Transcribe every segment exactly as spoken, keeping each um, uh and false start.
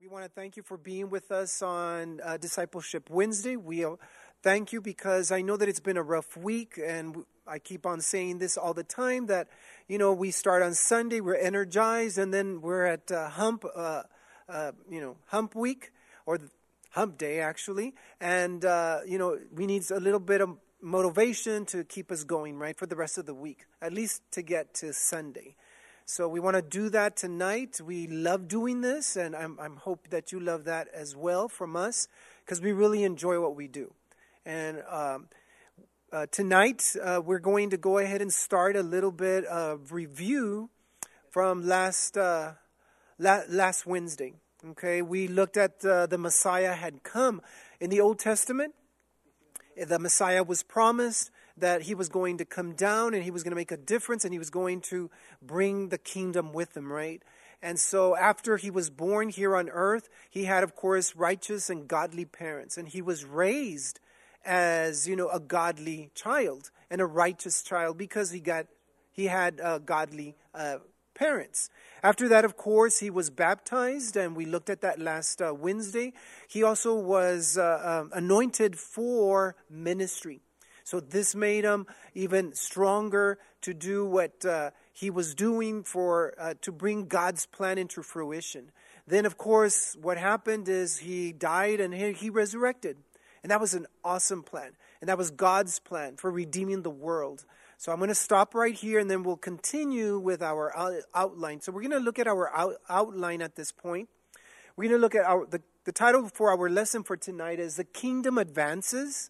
We want to thank you for being with us on uh, Discipleship Wednesday. We uh, thank you because I know that it's been a rough week, and I keep on saying this all the time, that, you know, we start on Sunday, we're energized, and then we're at uh, hump, uh, uh, you know, hump week, or the hump day, actually, and, uh, you know, we need a little bit of motivation to keep us going, right, for the rest of the week, at least to get to Sunday. So we want to do that tonight. We love doing this, and I'm, I'm hope that you love that as well from us, because we really enjoy what we do. And um, uh, tonight, uh, we're going to go ahead and start a little bit of review from last uh, la- last Wednesday. Okay, we looked at uh, the Messiah had come in the Old Testament. The Messiah was promised that he was going to come down and he was going to make a difference and he was going to bring the kingdom with him, right? And so after he was born here on earth, he had, of course, righteous and godly parents. And he was raised as, you know, a godly child and a righteous child because he got he had uh, godly uh, parents. After that, of course, he was baptized, and we looked at that last uh, Wednesday. He also was uh, um, anointed for ministry. So this made him even stronger to do what uh, he was doing for uh, to bring God's plan into fruition. Then, of course, what happened is he died and he, he resurrected. And that was an awesome plan. And that was God's plan for redeeming the world. So I'm going to stop right here, and then we'll continue with our out- outline. So we're going to look at our out- outline at this point. We're going to look at our the, the title for our lesson for tonight is The Kingdom Advances.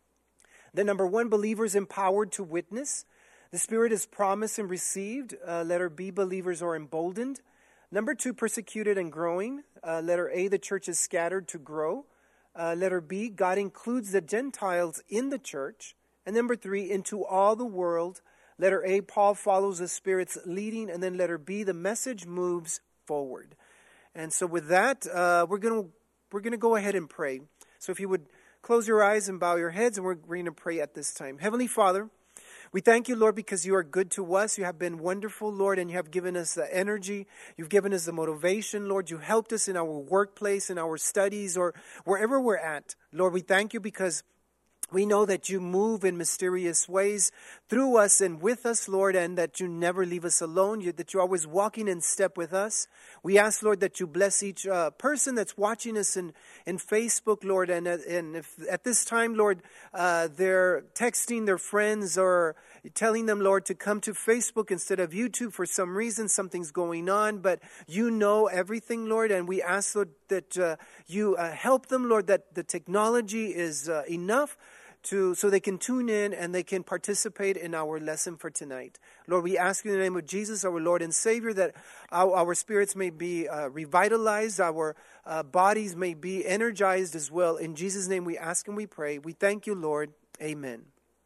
The number one, believers empowered to witness. The Spirit is promised and received. Uh, letter B, believers are emboldened. Number two, persecuted and growing. Uh, letter A, the church is scattered to grow. Uh, letter B, God includes the Gentiles in the church. And number three, into all the world. Letter A, Paul follows the Spirit's leading. And then letter B, the message moves forward. And so with that, uh, we're going to we're going to go ahead and pray. So if you would close your eyes and bow your heads, and we're going to pray at this time. Heavenly Father, we thank you, Lord, because you are good to us. You have been wonderful, Lord, and you have given us the energy. You've given us the motivation, Lord. You helped us in our workplace, in our studies, or wherever we're at. Lord, we thank you because we know that you move in mysterious ways through us and with us, Lord, and that you never leave us alone, you, that you're always walking in step with us. We ask, Lord, that you bless each uh, person that's watching us in, in Facebook, Lord, and, and if at this time, Lord, uh, they're texting their friends or telling them, Lord, to come to Facebook instead of YouTube for some reason, something's going on, but you know everything, Lord, and we ask, Lord, that uh, you uh, help them, Lord, that the technology is uh, enough to so they can tune in and they can participate in our lesson for tonight. Lord, we ask you in the name of Jesus, our Lord and Savior, that our, our spirits may be uh, revitalized, our uh, bodies may be energized as well. In Jesus' name we ask and we pray. We thank you, Lord. Amen.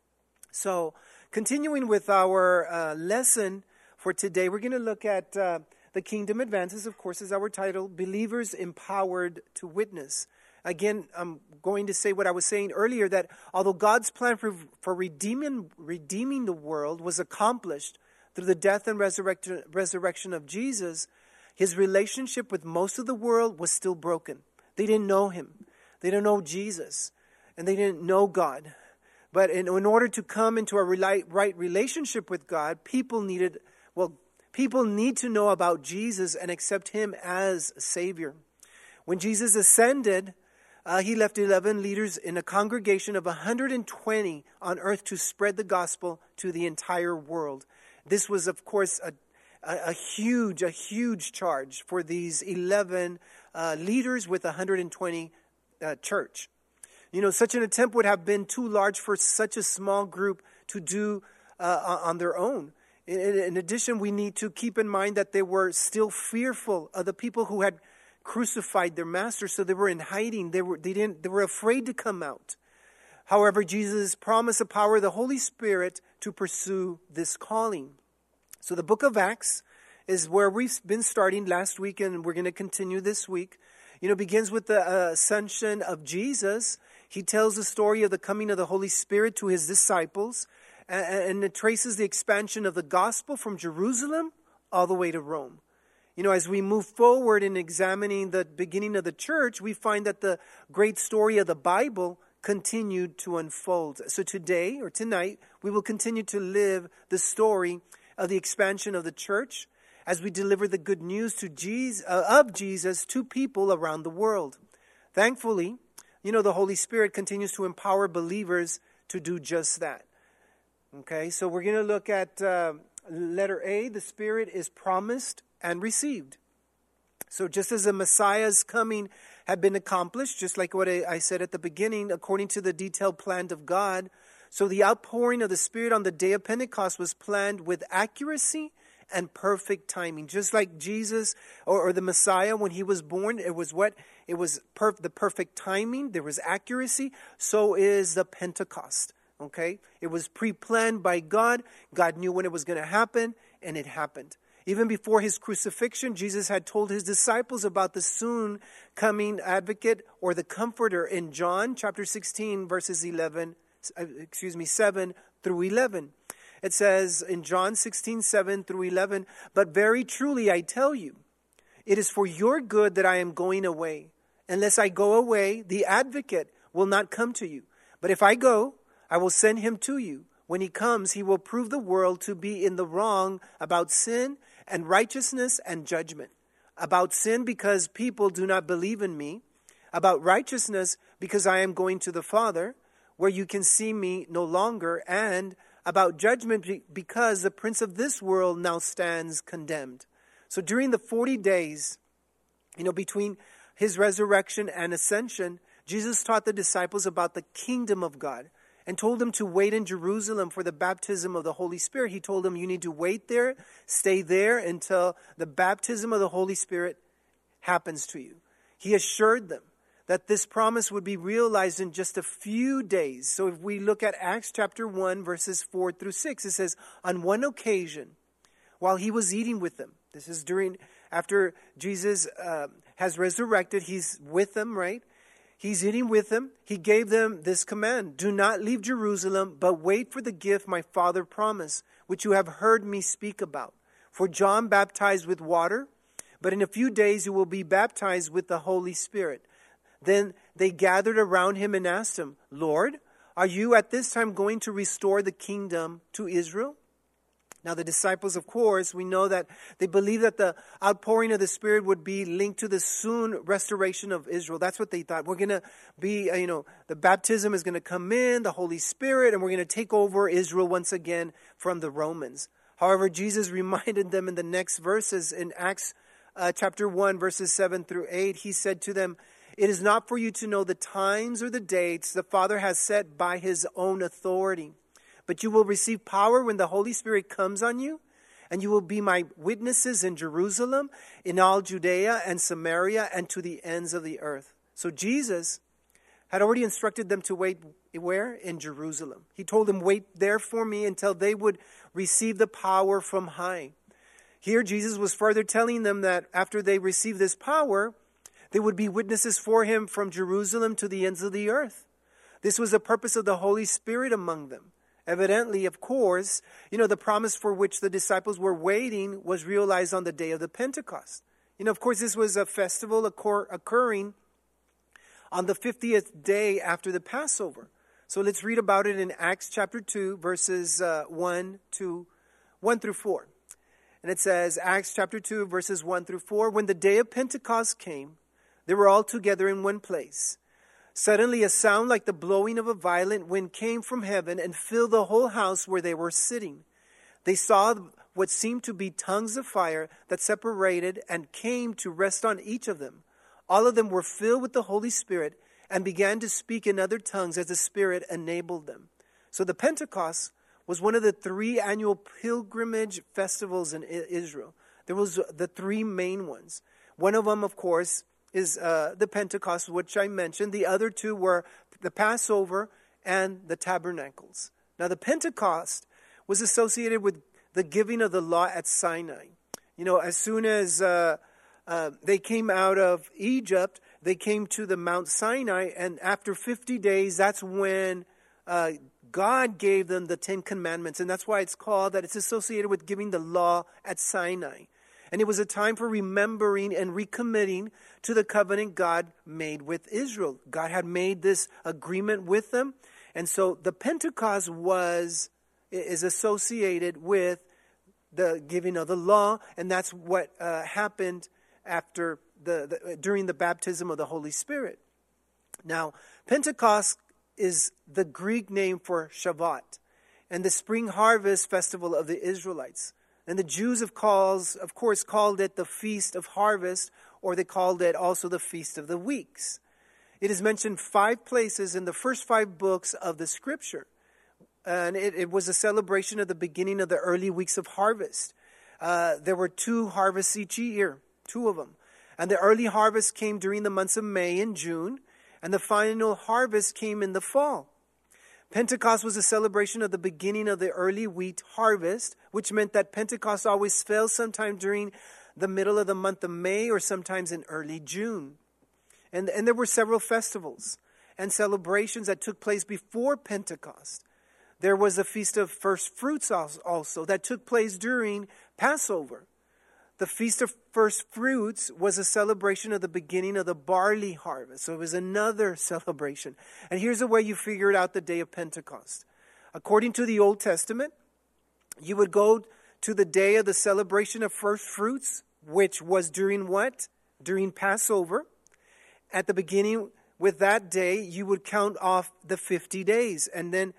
So, continuing with our uh, lesson for today, we're going to look at uh, the Kingdom Advances, of course, is our title, Believers Empowered to Witness. Again, I'm going to say what I was saying earlier, that although God's plan for, for redeeming, redeeming the world was accomplished through the death and resurrection, resurrection of Jesus, his relationship with most of the world was still broken. They didn't know him. They didn't know Jesus. And they didn't know God. But in, in order to come into a reli- right relationship with God, people needed, well, people need to know about Jesus and accept him as Savior. When Jesus ascended, Uh, he left eleven leaders in a congregation of one hundred twenty on earth to spread the gospel to the entire world. This was, of course, a, a, a huge, a huge charge for these eleven uh, leaders with one hundred twenty uh, church. You know, such an attempt would have been too large for such a small group to do uh, on their own. In, in addition, we need to keep in mind that they were still fearful of the people who had crucified their master, so they were in hiding. They were they didn't they were afraid to come out. However, Jesus promised the power of the Holy Spirit to pursue this calling. So the book of Acts is where we've been starting last week, and we're going to continue this week. You know, it begins with the uh, ascension of Jesus. He tells the story of the coming of the Holy Spirit to his disciples, and, and it traces the expansion of the gospel from Jerusalem all the way to Rome. You know, as we move forward in examining the beginning of the church, we find that the great story of the Bible continued to unfold. So today or tonight, we will continue to live the story of the expansion of the church as we deliver the good news to Jesus, uh, of Jesus to people around the world. Thankfully, you know, the Holy Spirit continues to empower believers to do just that. Okay, so we're going to look at uh, letter A. The Spirit is promised and received. So just as the Messiah's coming had been accomplished, just like what I said at the beginning, according to the detailed plan of God, so the outpouring of the Spirit on the day of Pentecost was planned with accuracy and perfect timing. Just like Jesus or, or the Messiah, when he was born, it was what? It was perf- the perfect timing. There was accuracy. So is the Pentecost. Okay? It was pre-planned by God. God knew when it was going to happen, and it happened. Even before his crucifixion, Jesus had told his disciples about the soon coming advocate or the comforter in John chapter sixteen, verses eleven, excuse me, seven through eleven. It says in John sixteen, seven through eleven, "But very truly I tell you, it is for your good that I am going away. Unless I go away, the advocate will not come to you. But if I go, I will send him to you. When he comes, he will prove the world to be in the wrong about sin and righteousness and judgment. About sin, because people do not believe in me. About righteousness, because I am going to the Father, where you can see me no longer. And about judgment, because the prince of this world now stands condemned." So during the forty days, you know, between his resurrection and ascension, Jesus taught the disciples about the kingdom of God and told them to wait in Jerusalem for the baptism of the Holy Spirit. He told them, you need to wait there, stay there until the baptism of the Holy Spirit happens to you. He assured them that this promise would be realized in just a few days. So if we look at Acts chapter one, verses four through six, it says, on one occasion, while he was eating with them, this is during, after Jesus uh, has resurrected, he's with them, right? He's eating with them. He gave them this command: do not leave Jerusalem, but wait for the gift my Father promised, which you have heard me speak about. For John baptized with water, but in a few days you will be baptized with the Holy Spirit. Then they gathered around him and asked him, Lord, are you at this time going to restore the kingdom to Israel? Now the disciples, of course, we know that they believed that the outpouring of the Spirit would be linked to the soon restoration of Israel. That's what they thought. We're going to be, you know, the baptism is going to come in, the Holy Spirit, and we're going to take over Israel once again from the Romans. However, Jesus reminded them in the next verses in Acts uh, chapter one, verses seven through eight. He said to them, it is not for you to know the times or the dates the Father has set by his own authority. But you will receive power when the Holy Spirit comes on you, and you will be my witnesses in Jerusalem, in all Judea and Samaria, and to the ends of the earth. So Jesus had already instructed them to wait where? In Jerusalem. He told them, wait there for me until they would receive the power from high. Here Jesus was further telling them that after they received this power, they would be witnesses for him from Jerusalem to the ends of the earth. This was the purpose of the Holy Spirit among them. Evidently, of course, you know, the promise for which the disciples were waiting was realized on the day of the Pentecost. You know, of course, this was a festival occur- occurring on the fiftieth day after the Passover. So let's read about it in Acts chapter two, verses uh, one to one through four. And it says, Acts chapter two, verses one through four, when the day of Pentecost came, they were all together in one place. Suddenly a sound like the blowing of a violent wind came from heaven and filled the whole house where they were sitting. They saw what seemed to be tongues of fire that separated and came to rest on each of them. All of them were filled with the Holy Spirit and began to speak in other tongues as the Spirit enabled them. So the Pentecost was one of the three annual pilgrimage festivals in Israel. There was the three main ones. One of them, of course, is uh, the Pentecost, which I mentioned. The other two were the Passover and the Tabernacles. Now, the Pentecost was associated with the giving of the law at Sinai. You know, as soon as uh, uh, they came out of Egypt, they came to the Mount Sinai, and after fifty days, that's when uh, God gave them the Ten Commandments, and that's why it's called that. It's associated with giving the law at Sinai. And it was a time for remembering and recommitting to the covenant God made with Israel. God had made this agreement with them. And so the Pentecost was, is associated with the giving of the law. And that's what uh, happened after the, the during the baptism of the Holy Spirit. Now, Pentecost is the Greek name for Shavuot and the spring harvest festival of the Israelites. And the Jews, of, calls, of course, called it the Feast of Harvest, or they called it also the Feast of the Weeks. It is mentioned five places in the first five books of the Scripture. And it, it was a celebration of the beginning of the early weeks of harvest. Uh, there were two harvests each year, two of them. And the early harvest came during the months of May and June, and the final harvest came in the fall. Pentecost was a celebration of the beginning of the early wheat harvest, which meant that Pentecost always fell sometime during the middle of the month of May or sometimes in early June. And, and there were several festivals and celebrations that took place before Pentecost. There was a Feast of First Fruits also that took place during Passover. The Feast of First Fruits was a celebration of the beginning of the barley harvest. So it was another celebration. And here's the way you figured out the day of Pentecost. According to the Old Testament, you would go to the day of the celebration of first fruits, which was during what? During Passover. At the beginning, with that day, you would count off the fifty days. And then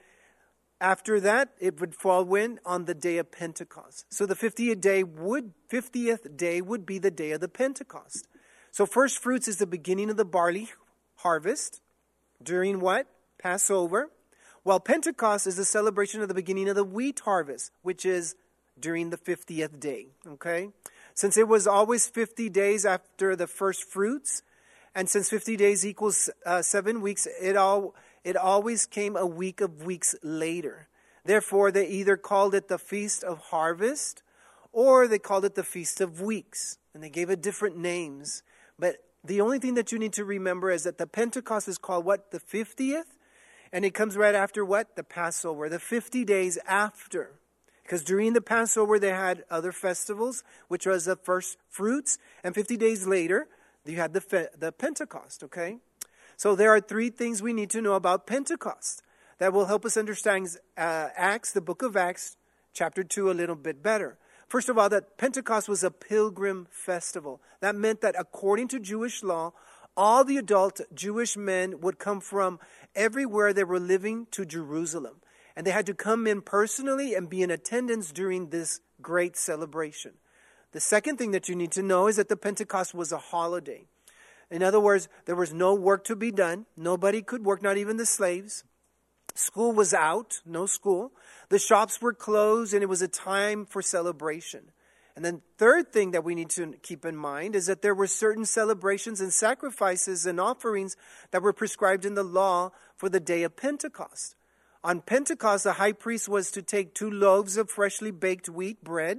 after that, it would fall when? On the day of Pentecost. So the fiftieth day would, fiftieth day would be the day of the Pentecost. So first fruits is the beginning of the barley harvest. During what? Passover. While Pentecost is the celebration of the beginning of the wheat harvest, which is during the fiftieth day. Okay? Since it was always fifty days after the first fruits, and since fifty days equals uh, seven weeks, it all... It always came a week of weeks later. Therefore, they either called it the Feast of Harvest or they called it the Feast of Weeks. And they gave it different names. But the only thing that you need to remember is that the Pentecost is called what? The fiftieth. And it comes right after what? The Passover. The fifty days after. Because during the Passover, they had other festivals, which was the first fruits. And fifty days later, you had the, fe- the Pentecost, okay? So there are three things we need to know about Pentecost that will help us understand uh, Acts, the book of Acts, chapter two, a little bit better. First of all, that Pentecost was a pilgrim festival. That meant that according to Jewish law, all the adult Jewish men would come from everywhere they were living to Jerusalem. And they had to come in personally and be in attendance during this great celebration. The second thing that you need to know is that the Pentecost was a holiday. In other words, there was no work to be done. Nobody could work, not even the slaves. School was out, no school. The shops were closed, and it was a time for celebration. And then third thing that we need to keep in mind is that there were certain celebrations and sacrifices and offerings that were prescribed in the law for the day of Pentecost. On Pentecost, the high priest was to take two loaves of freshly baked wheat bread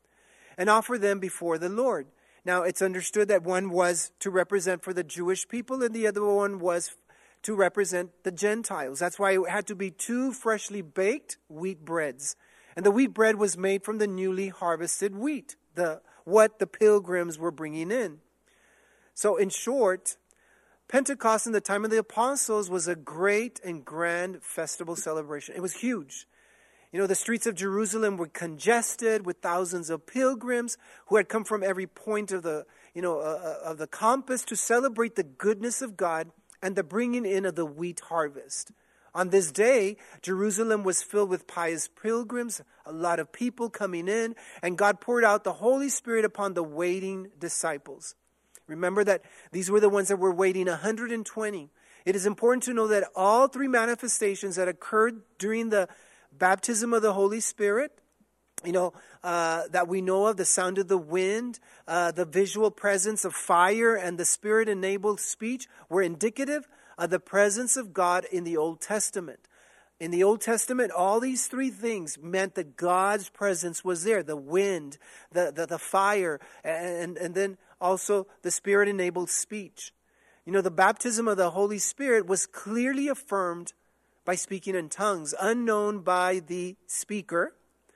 and offer them before the Lord. Now, it's understood that one was to represent for the Jewish people and the other one was to represent the Gentiles. That's why it had to be two freshly baked wheat breads. And the wheat bread was made from the newly harvested wheat, the what the pilgrims were bringing in. So in short, Pentecost in the time of the apostles was a great and grand festival celebration. It was huge. You know, the streets of Jerusalem were congested with thousands of pilgrims who had come from every point of the, you know, uh, of the compass to celebrate the goodness of God and the bringing in of the wheat harvest. On this day, Jerusalem was filled with pious pilgrims, a lot of people coming in, and God poured out the Holy Spirit upon the waiting disciples. Remember that these were the ones that were waiting, one hundred twenty. It is important to know that all three manifestations that occurred during the baptism of the Holy Spirit, you know, uh, that we know of, the sound of the wind, uh, the visual presence of fire, and the Spirit-enabled speech were indicative of the presence of God in the Old Testament. In the Old Testament, all these three things meant that God's presence was there. The wind, the, the, the fire, and, and then also the Spirit-enabled speech. You know, the baptism of the Holy Spirit was clearly affirmed by speaking in tongues, unknown by the speaker.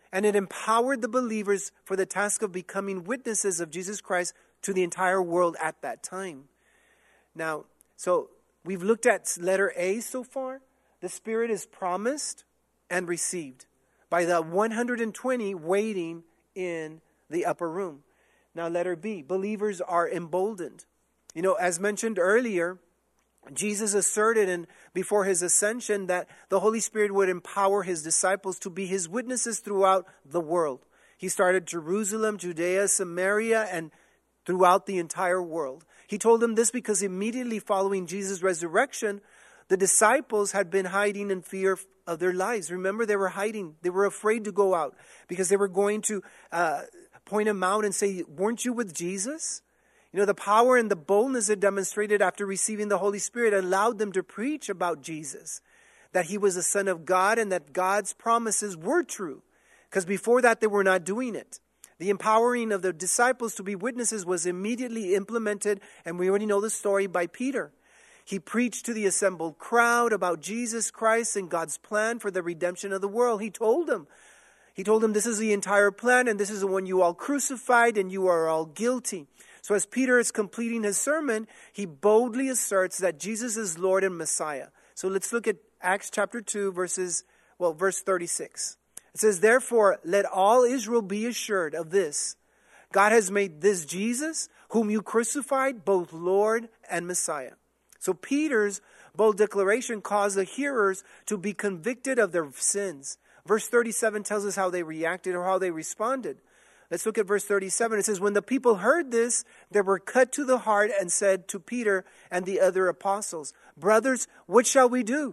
and it empowered the believers for the task of becoming witnesses of Jesus Christ to the entire world at that time. Now, so we've looked at letter A so far. The Spirit is promised and received by the one hundred twenty waiting in the upper room. Now, letter B, believers are emboldened. You know, as mentioned earlier, Jesus asserted and before his ascension that the Holy Spirit would empower his disciples to be his witnesses throughout the world. He started Jerusalem, Judea, Samaria, and throughout the entire world. He told them this because immediately following Jesus' resurrection, the disciples had been hiding in fear of their lives. Remember, they were hiding. They were afraid to go out because they were going to uh, point him out and say, weren't you with Jesus? You know, the power and the boldness it demonstrated after receiving the Holy Spirit allowed them to preach about Jesus, that he was the Son of God and that God's promises were true. Because before that, they were not doing it. The empowering of the disciples to be witnesses was immediately implemented, and we already know the story, by Peter. He preached to the assembled crowd about Jesus Christ and God's plan for the redemption of the world. He told them, he told them, this is the entire plan, and this is the one you all crucified, and you are all guilty. So as Peter is completing his sermon, he boldly asserts that Jesus is Lord and Messiah. So let's look at Acts chapter two, verses, well, verse thirty-six. It says, therefore, let all Israel be assured of this. God has made this Jesus, whom you crucified, both Lord and Messiah. So Peter's bold declaration caused the hearers to be convicted of their sins. Verse thirty-seven tells us how they reacted or how they responded. Let's look at verse thirty-seven. It says, when the people heard this, they were cut to the heart and said to Peter and the other apostles, brothers, what shall we do?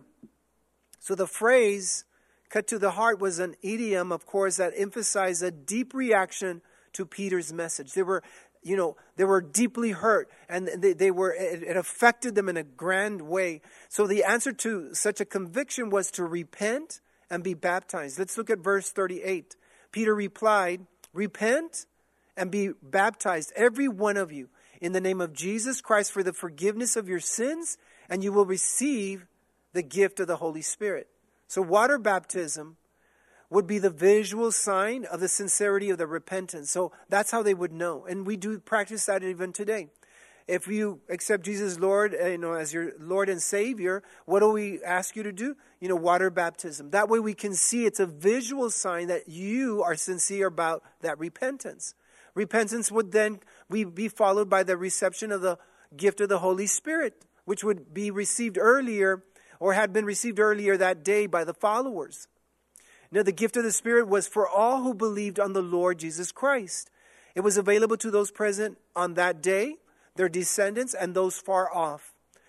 So the phrase cut to the heart was an idiom, of course, that emphasized a deep reaction to Peter's message. They were, you know, they were deeply hurt, and they, they were, it, it affected them in a grand way. So the answer to such a conviction was to repent and be baptized. Let's look at verse thirty-eight. Peter replied, repent and be baptized, every one of you, in the name of Jesus Christ for the forgiveness of your sins, and you will receive the gift of the Holy Spirit. So water baptism would be the visual sign of the sincerity of the repentance. So that's how they would know. And we do practice that even today. If you accept Jesus Lord, you know, as your Lord and Savior, what do we ask you to do? You know, water baptism. That way we can see it's a visual sign that you are sincere about that repentance. Repentance would then be followed by the reception of the gift of the Holy Spirit, which would be received earlier or had been received earlier that day by the followers. Now, the gift of the Spirit was for all who believed on the Lord Jesus Christ. It was available to those present on that day, their descendants, and those far off.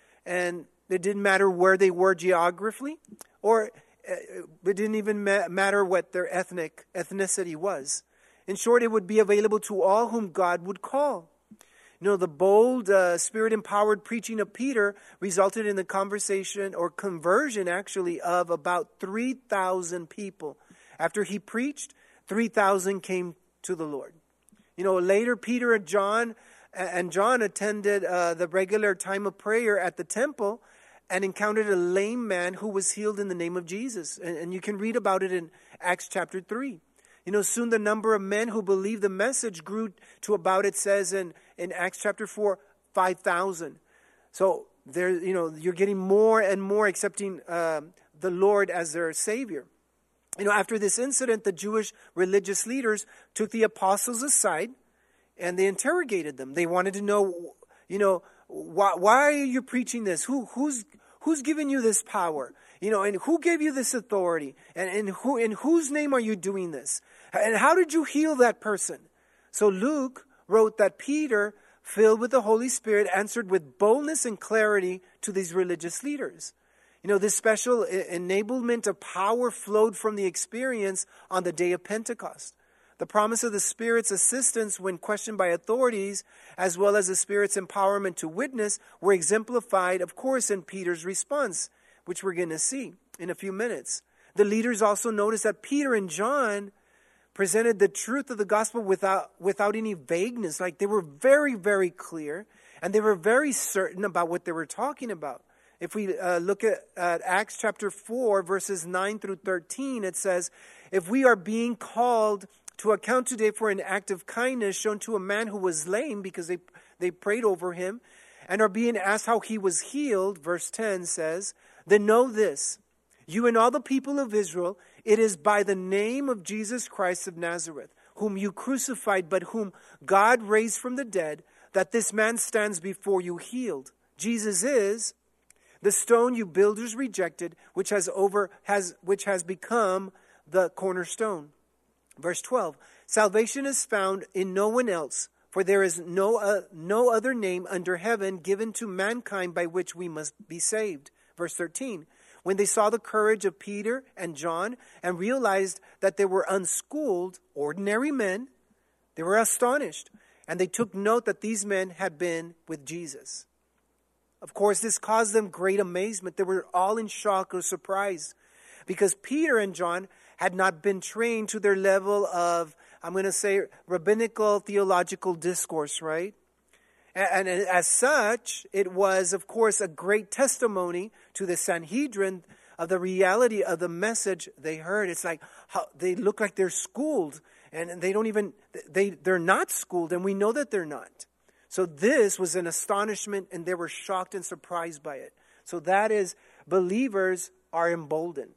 And it didn't matter where they were geographically, or it didn't even matter what their ethnic ethnicity was. In short, it would be available to all whom God would call. You know, the bold, uh, Spirit-empowered preaching of Peter resulted in the conversation or conversion, actually, of about three thousand people. After he preached, three thousand came to the Lord. You know, later Peter and John and John attended uh, the regular time of prayer at the temple and encountered a lame man who was healed in the name of Jesus. And, and you can read about it in Acts chapter three. You know, soon the number of men who believed the message grew to about, it says in, in Acts chapter four, five thousand. So there, you know, you're getting more and more accepting uh, the Lord as their Savior. You know, after this incident, the Jewish religious leaders took the apostles aside and they interrogated them. They wanted to know, you know, why, why are you preaching this? Who, who's, who's giving you this power? You know, and who gave you this authority? And, and who, in whose name are you doing this? And how did you heal that person? So Luke wrote that Peter, filled with the Holy Spirit, answered with boldness and clarity to these religious leaders. You know, this special enablement of power flowed from the experience on the day of Pentecost. The promise of the Spirit's assistance when questioned by authorities, as well as the Spirit's empowerment to witness, were exemplified, of course, in Peter's response, which we're going to see in a few minutes. The leaders also noticed that Peter and John presented the truth of the gospel without, without any vagueness. Like, they were very, very clear, and they were very certain about what they were talking about. If we uh, look at, at Acts chapter four, verses nine through thirteen, it says, if we are being called to account today for an act of kindness shown to a man who was lame because they, they prayed over him, and are being asked how he was healed, verse ten says, then know this, you and all the people of Israel, it is by the name of Jesus Christ of Nazareth, whom you crucified, but whom God raised from the dead, that this man stands before you healed. Jesus is the stone you builders rejected, which has over has which has become the cornerstone. Verse twelve, salvation is found in no one else, for there is no uh, no other name under heaven given to mankind by which we must be saved. Verse thirteen, when they saw the courage of Peter and John and realized that they were unschooled, ordinary men, they were astonished, and they took note that these men had been with Jesus. Of course, this caused them great amazement. They were all in shock or surprise because Peter and John had not been trained to their level of, I'm going to say, rabbinical theological discourse, right? And, and as such, it was, of course, a great testimony to the Sanhedrin of the reality of the message they heard. It's like how they look like they're schooled, and they don't even, they, they're not schooled, and we know that they're not. So this was an astonishment, and they were shocked and surprised by it. So that is, believers are emboldened.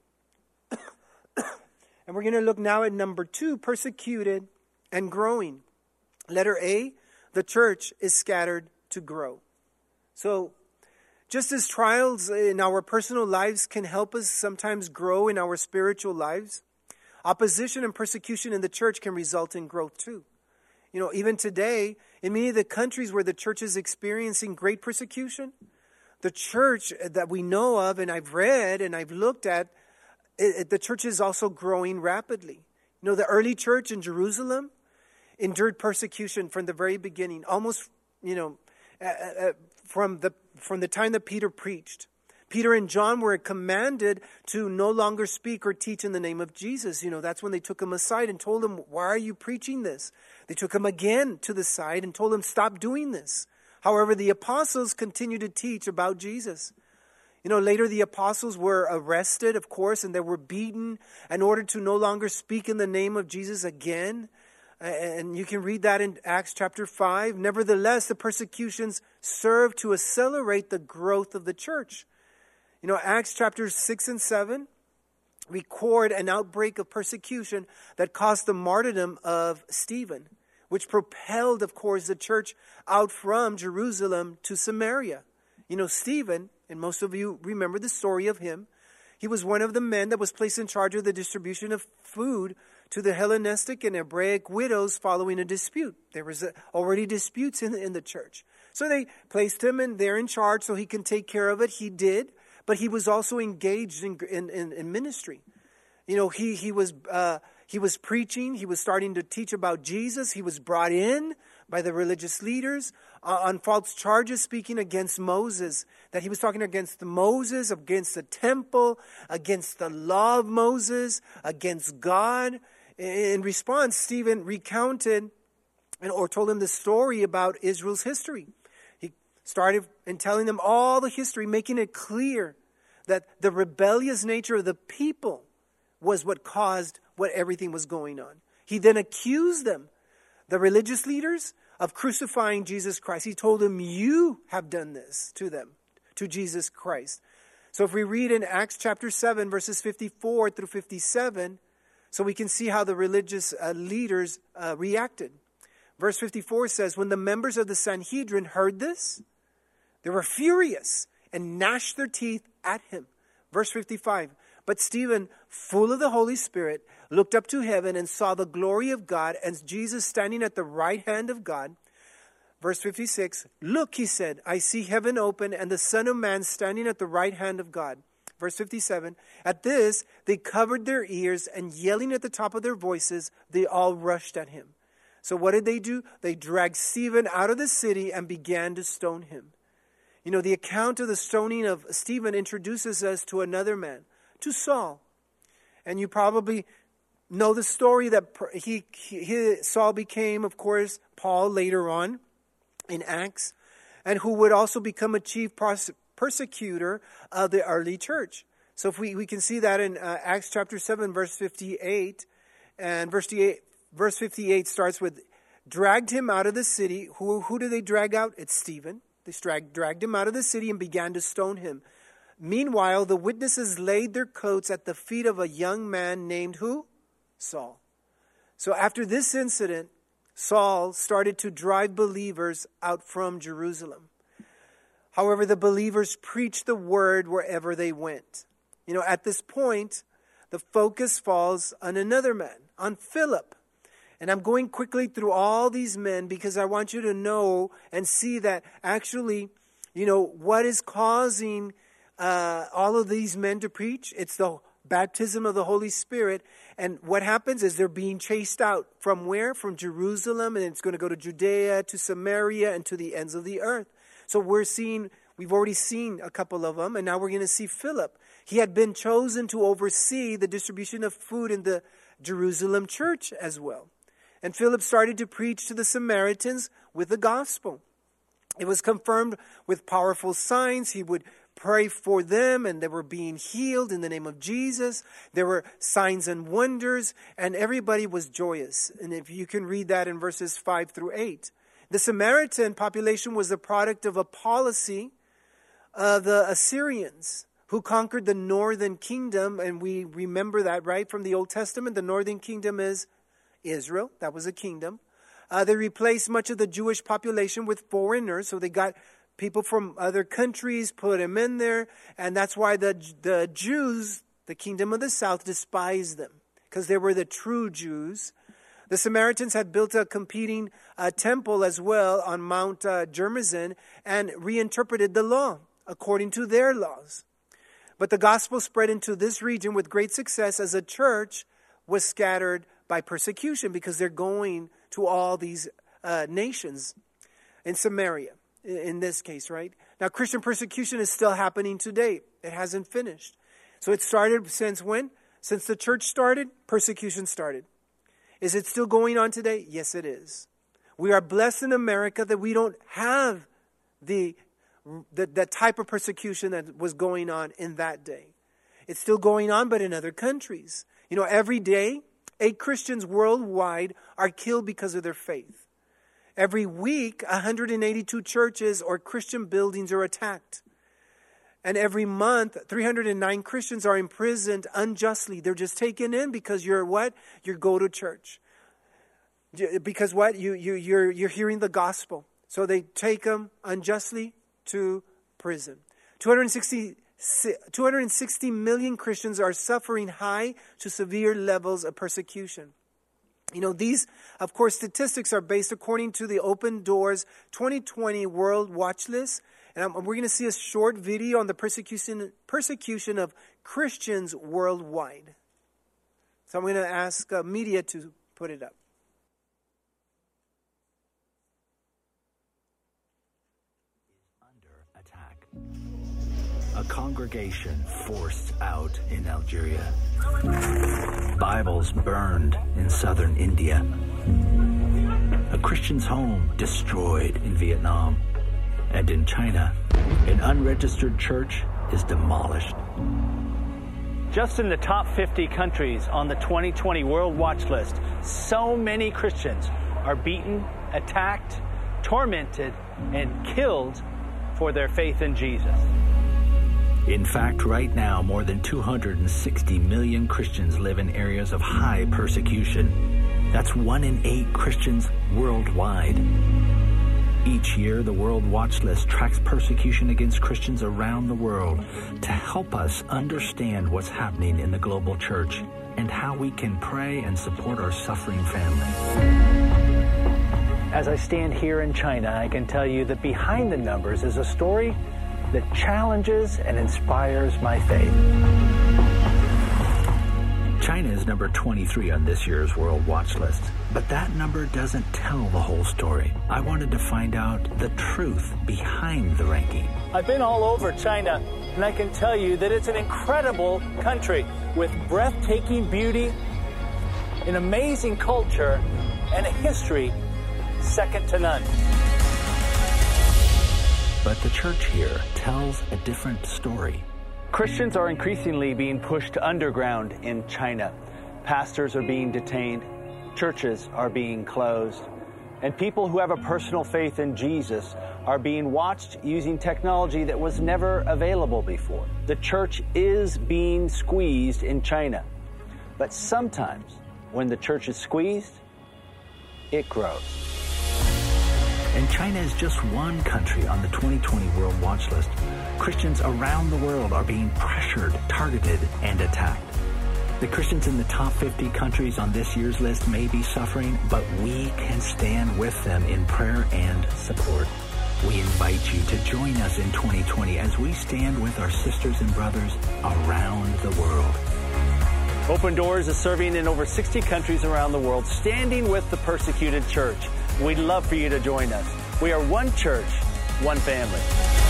And we're going to look now at number two, persecuted and growing. Letter A, the church is scattered to grow. So just as trials in our personal lives can help us sometimes grow in our spiritual lives, opposition and persecution in the church can result in growth too. You know, even today, in many of the countries where the church is experiencing great persecution, the church that we know of and I've read and I've looked at, it, it, the church is also growing rapidly. You know, the early church in Jerusalem endured persecution from the very beginning, almost, you know, uh, uh, from the from the time that Peter preached. Peter and John were commanded to no longer speak or teach in the name of Jesus. You know, that's when they took him aside and told him, why are you preaching this? They took him again to the side and told him, stop doing this. However, the apostles continued to teach about Jesus. You know, later the apostles were arrested, of course, and they were beaten in order to no longer speak in the name of Jesus again. And you can read that in Acts chapter five. Nevertheless, the persecutions served to accelerate the growth of the church. You know, Acts chapters six and seven record an outbreak of persecution that caused the martyrdom of Stephen, which propelled, of course, the church out from Jerusalem to Samaria. You know, Stephen, and most of you remember the story of him, he was one of the men that was placed in charge of the distribution of food to the Hellenistic and Hebraic widows following a dispute. There was already disputes in the, in the church. So they placed him in there in charge so he can take care of it. He did. But he was also engaged in, in, in, in ministry. You know, he, he was uh, he was preaching. He was starting to teach about Jesus. He was brought in by the religious leaders uh, on false charges, speaking against Moses. That he was talking against Moses, against the temple, against the law of Moses, against God. In response, Stephen recounted and or told him the story about Israel's history. He started in telling them all the history, making it clear that the rebellious nature of the people was what caused what everything was going on. He then accused them, the religious leaders, of crucifying Jesus Christ. He told them, you have done this to them, to Jesus Christ. So if we read in Acts chapter seven, verses fifty-four through fifty-seven, so we can see how the religious uh, leaders uh, reacted. Verse fifty-four says, when the members of the Sanhedrin heard this, they were furious and gnashed their teeth at him. Verse fifty-five, but Stephen, full of the Holy Spirit, looked up to heaven and saw the glory of God and Jesus standing at the right hand of God. Verse fifty-six, look, he said, I see heaven open and the Son of Man standing at the right hand of God. Verse fifty-seven, at this they covered their ears and yelling at the top of their voices, they all rushed at him. So what did they do? They dragged Stephen out of the city and began to stone him. You know, the account of the stoning of Stephen introduces us to another man, to Saul. And you probably know the story that he, he Saul became, of course, Paul later on in Acts, and who would also become a chief persecutor of the early church. So if we, we can see that in uh, Acts chapter seven, verse fifty-eight. And verse fifty-eight, verse fifty-eight starts with, dragged him out of the city. Who, who did they drag out? It's Stephen. They dragged, dragged him out of the city and began to stone him. Meanwhile, the witnesses laid their coats at the feet of a young man named who? Saul. So after this incident, Saul started to drive believers out from Jerusalem. However, the believers preached the word wherever they went. You know, at this point, the focus falls on another man, on Philip. And I'm going quickly through all these men because I want you to know and see that actually, you know, what is causing uh, all of these men to preach? It's the baptism of the Holy Spirit. And what happens is they're being chased out. From where? From Jerusalem, and it's going to go to Judea, to Samaria, and to the ends of the earth. So we're seeing, we've already seen a couple of them, and now we're going to see Philip. He had been chosen to oversee the distribution of food in the Jerusalem church as well. And Philip started to preach to the Samaritans with the gospel. It was confirmed with powerful signs. He would pray for them, and they were being healed in the name of Jesus. There were signs and wonders, and everybody was joyous. And if you can read that in verses five through eight. The Samaritan population was the product of a policy of the Assyrians, who conquered the northern kingdom. And we remember that, right, from the Old Testament. The northern kingdom is Israel. That was a kingdom. Uh, they replaced much of the Jewish population with foreigners. So they got people from other countries, put them in there. And that's why the, the Jews, the kingdom of the south, despised them, because they were the true Jews. The Samaritans had built a competing uh, temple as well on Mount uh, Gerizim and reinterpreted the law according to their laws. But the gospel spread into this region with great success as a church was scattered by persecution, because they're going to all these uh, nations in Samaria, in this case, right? Now, Christian persecution is still happening today. It hasn't finished. So it started since when? Since the church started, persecution started. Is it still going on today? Yes, it is. We are blessed in America that we don't have the, the, the type of persecution that was going on in that day. It's still going on, but in other countries. You know, every day, eight Christians worldwide are killed because of their faith. Every week, one hundred eighty-two churches or Christian buildings are attacked. And every month, three hundred nine Christians are imprisoned unjustly. They're just taken in because you're what? You go to church. Because what? You, you, you're, you're hearing the gospel. So they take them unjustly to prison. two hundred sixty, two hundred sixty million Christians are suffering high to severe levels of persecution. You know, these, of course, statistics are based according to the Open Doors twenty twenty World Watch List. And we're going to see a short video on the persecution persecution of Christians worldwide. So I'm going to ask uh, media to put it up. Under attack. A congregation forced out in Algeria. Bibles burned in southern India. A Christian's home destroyed in Vietnam. And in China, an unregistered church is demolished. Just in the top fifty countries on the twenty twenty World Watch List, so many Christians are beaten, attacked, tormented, and killed for their faith in Jesus. In fact, right now, more than two hundred sixty million Christians live in areas of high persecution. That's one in eight Christians worldwide. Each year, the World Watch List tracks persecution against Christians around the world to help us understand what's happening in the global church and how we can pray and support our suffering family. As I stand here in China, I can tell you that behind the numbers is a story that challenges and inspires my faith. China is number twenty-three on this year's World Watch List, but that number doesn't tell the whole story. I wanted to find out the truth behind the ranking. I've been all over China, and I can tell you that it's an incredible country with breathtaking beauty, an amazing culture, and a history second to none. but the church here tells a different story. Christians are increasingly being pushed underground in China. Pastors are being detained, churches are being closed, and people who have a personal faith in Jesus are being watched using technology that was never available before. The church is being squeezed in China. But sometimes, when the church is squeezed, it grows. And China is just one country on the twenty twenty World Watch List. Christians around the world are being pressured, targeted, and attacked. The Christians in the top fifty countries on this year's list may be suffering, but we can stand with them in prayer and support. We invite you to join us in twenty twenty as we stand with our sisters and brothers around the world. Open Doors is serving in over sixty countries around the world, standing with the persecuted church. We'd love for you to join us. We are one church, one family.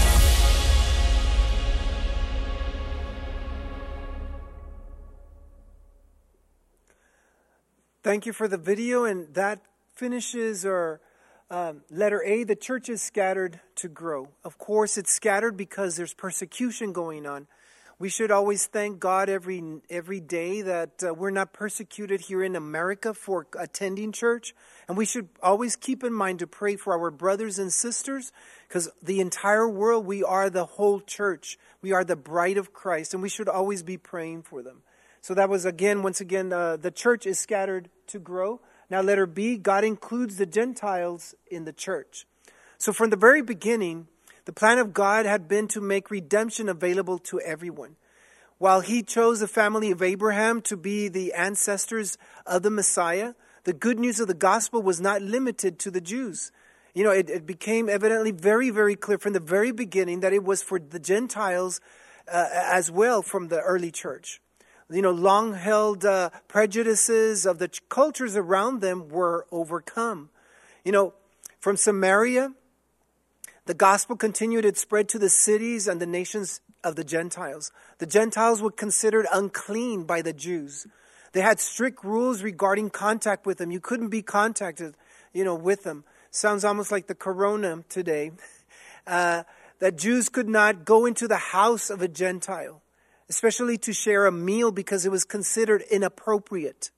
Thank you for the video, and that finishes our um, letter A. The church is scattered to grow. Of course, it's scattered because there's persecution going on. We should always thank God every every day that uh, we're not persecuted here in America for attending church. And we should always keep in mind to pray for our brothers and sisters, because the entire world, we are the whole church. We are the bride of Christ, and we should always be praying for them. So that was, again, once again, uh, the church is scattered to grow. Now, letter B, God includes the Gentiles in the church. So from the very beginning, the plan of God had been to make redemption available to everyone. While he chose the family of Abraham to be the ancestors of the Messiah, the good news of the gospel was not limited to the Jews. You know, it, it became evidently very, very clear from the very beginning that it was for the Gentiles uh, as well from the early church. You know, long-held uh, prejudices of the ch- cultures around them were overcome. You know, from Samaria, the gospel continued its spread to the cities and the nations of the Gentiles. The Gentiles were considered unclean by the Jews. They had strict rules regarding contact with them. You couldn't be contacted, you know, with them. Sounds almost like the corona today. Uh, that Jews could not go into the house of a Gentile, especially to share a meal, because it was considered inappropriate.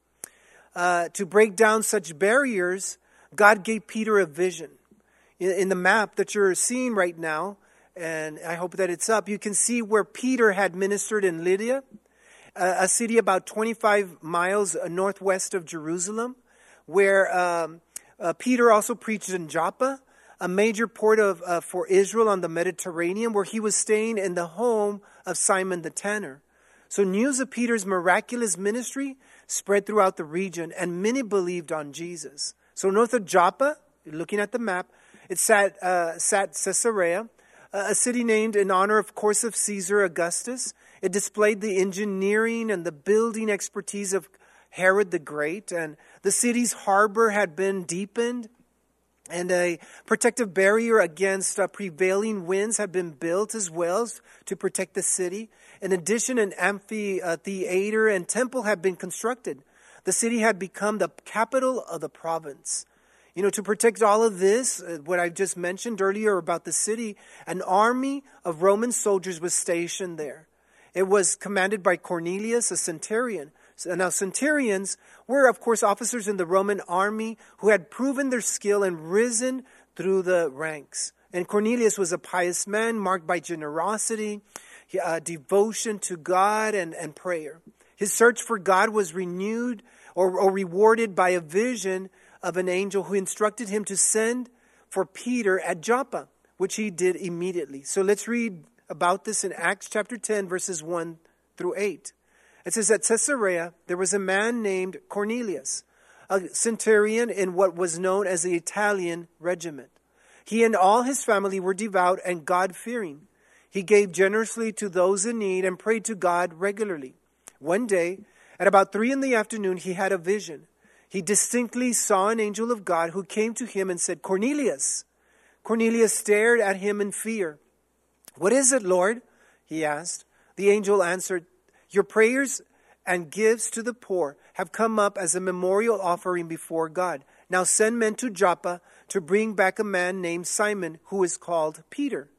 Uh, to break down such barriers, God gave Peter a vision. In, in the map that you're seeing right now, and I hope that it's up, you can see where Peter had ministered in Lydia, uh, a city about twenty-five miles northwest of Jerusalem, where um, uh, Peter also preached in Joppa, a major port of uh, for Israel on the Mediterranean, where he was staying in the home of Simon the tanner. So news of Peter's miraculous ministry spread throughout the region, and many believed on Jesus. So north of Joppa, looking at the map, it sat, uh, sat Caesarea, a city named in honor, of course, of Caesar Augustus. It displayed the engineering and the building expertise of Herod the Great, and the city's harbor had been deepened, and a protective barrier against uh, prevailing winds had been built as well to protect the city. In addition, an amphitheater and temple had been constructed. The city had become the capital of the province. You know, to protect all of this, uh, what I just mentioned earlier about the city, an army of Roman soldiers was stationed there. It was commanded by Cornelius, a centurion. Now, centurions were, of course, officers in the Roman army who had proven their skill and risen through the ranks. And Cornelius was a pious man marked by generosity, uh, devotion to God, and, and prayer. His search for God was renewed or, or rewarded by a vision of an angel who instructed him to send for Peter at Joppa, which he did immediately. So let's read about this in Acts chapter ten, verses one through eight. It says, at Caesarea, there was a man named Cornelius, a centurion in what was known as the Italian regiment. He and all his family were devout and God-fearing. He gave generously to those in need and prayed to God regularly. One day, at about three in the afternoon, he had a vision. He distinctly saw an angel of God who came to him and said, Cornelius. Cornelius stared at him in fear. What is it, Lord? He asked. The angel answered, your prayers and gifts to the poor have come up as a memorial offering before God. Now send men to Joppa to bring back a man named Simon, who is called Peter.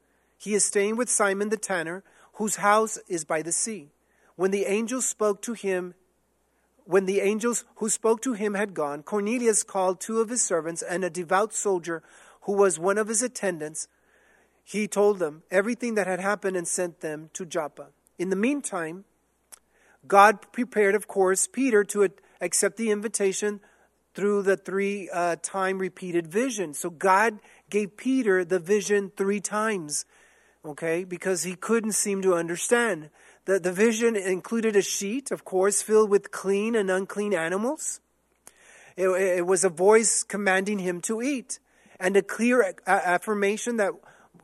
He is staying with Simon the tanner, whose house is by the sea. When the angels spoke to him, when the angels who spoke to him had gone, Cornelius called two of his servants and a devout soldier who was one of his attendants. He told them everything that had happened and sent them to Joppa. In the meantime, God prepared, of course, Peter to accept the invitation through the three-time uh, repeated vision. So God gave Peter the vision three times, okay, because he couldn't seem to understand. The, the vision included a sheet, of course, filled with clean and unclean animals. It, it was a voice commanding him to eat, and a clear affirmation that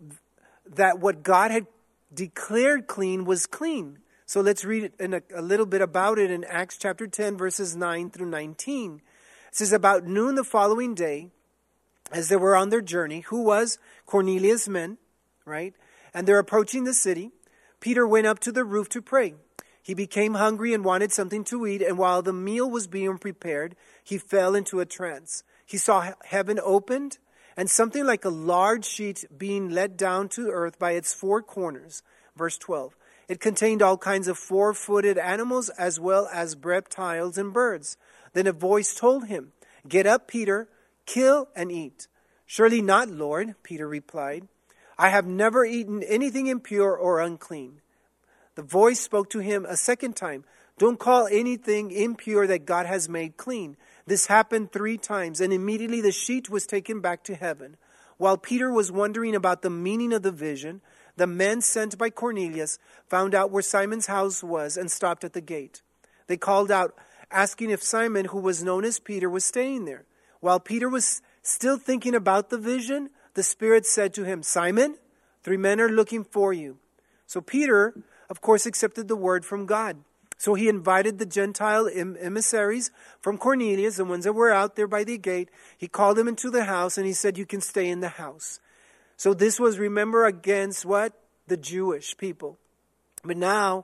that what God had declared clean was clean. So let's read in a, a little bit about it in Acts chapter ten, verses nine through nineteen. It says, about noon the following day, as they were on their journey, who was Cornelius' men, right? And they're approaching the city. Peter went up to the roof to pray. He became hungry and wanted something to eat, and while the meal was being prepared, he fell into a trance. He saw heaven opened, and something like a large sheet being let down to earth by its four corners. Verse twelve. It contained all kinds of four-footed animals as well as reptiles and birds. Then a voice told him, "Get up, Peter, kill and eat." "Surely not, Lord," Peter replied. "I have never eaten anything impure or unclean." The voice spoke to him a second time. "Don't call anything impure that God has made clean." This happened three times, and immediately the sheet was taken back to heaven. While Peter was wondering about the meaning of the vision, the men sent by Cornelius found out where Simon's house was and stopped at the gate. They called out, asking if Simon, who was known as Peter, was staying there. While Peter was still thinking about the vision, the Spirit said to him, "Simon, three men are looking for you." So Peter, of course, accepted the word from God. So he invited the Gentile emissaries from Cornelius, the ones that were out there by the gate. He called them into the house and he said, "You can stay in the house." So this was, remember, against what? The Jewish people. But now,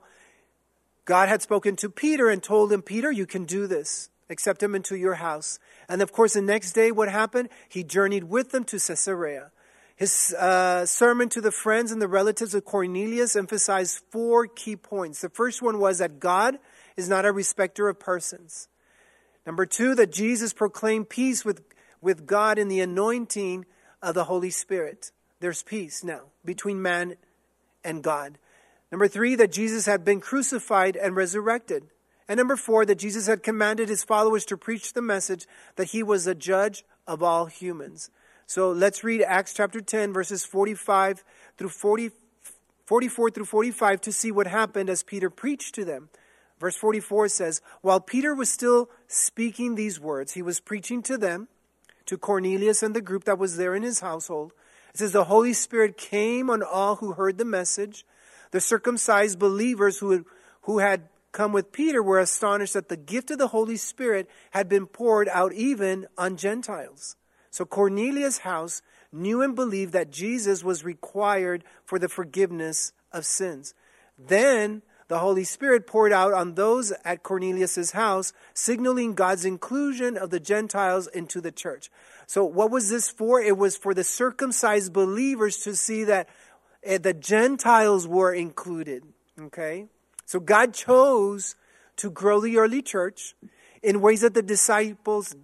God had spoken to Peter and told him, "Peter, you can do this. Accept him into your house." And of course, the next day, what happened? He journeyed with them to Caesarea. His uh, sermon to the friends and the relatives of Cornelius emphasized four key points. The first one was that God is not a respecter of persons. Number two, that Jesus proclaimed peace with, with God in the anointing of the Holy Spirit. There's peace now between man and God. Number three, that Jesus had been crucified and resurrected. And number four, that Jesus had commanded his followers to preach the message that he was a judge of all humans. So let's read Acts chapter ten, verses forty-five through forty, forty-four through forty-five to see what happened as Peter preached to them. Verse forty-four says, while Peter was still speaking these words, he was preaching to them, to Cornelius and the group that was there in his household. It says, the Holy Spirit came on all who heard the message. The circumcised believers who, who had come with Peter were astonished that the gift of the Holy Spirit had been poured out even on Gentiles. So Cornelius' house knew and believed that Jesus was required for the forgiveness of sins. Then the Holy Spirit poured out on those at Cornelius' house, signaling God's inclusion of the Gentiles into the church. So what was this for? It was for the circumcised believers to see that the Gentiles were included. Okay? So God chose to grow the early church in ways that the disciples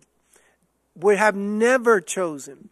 would have never chosen.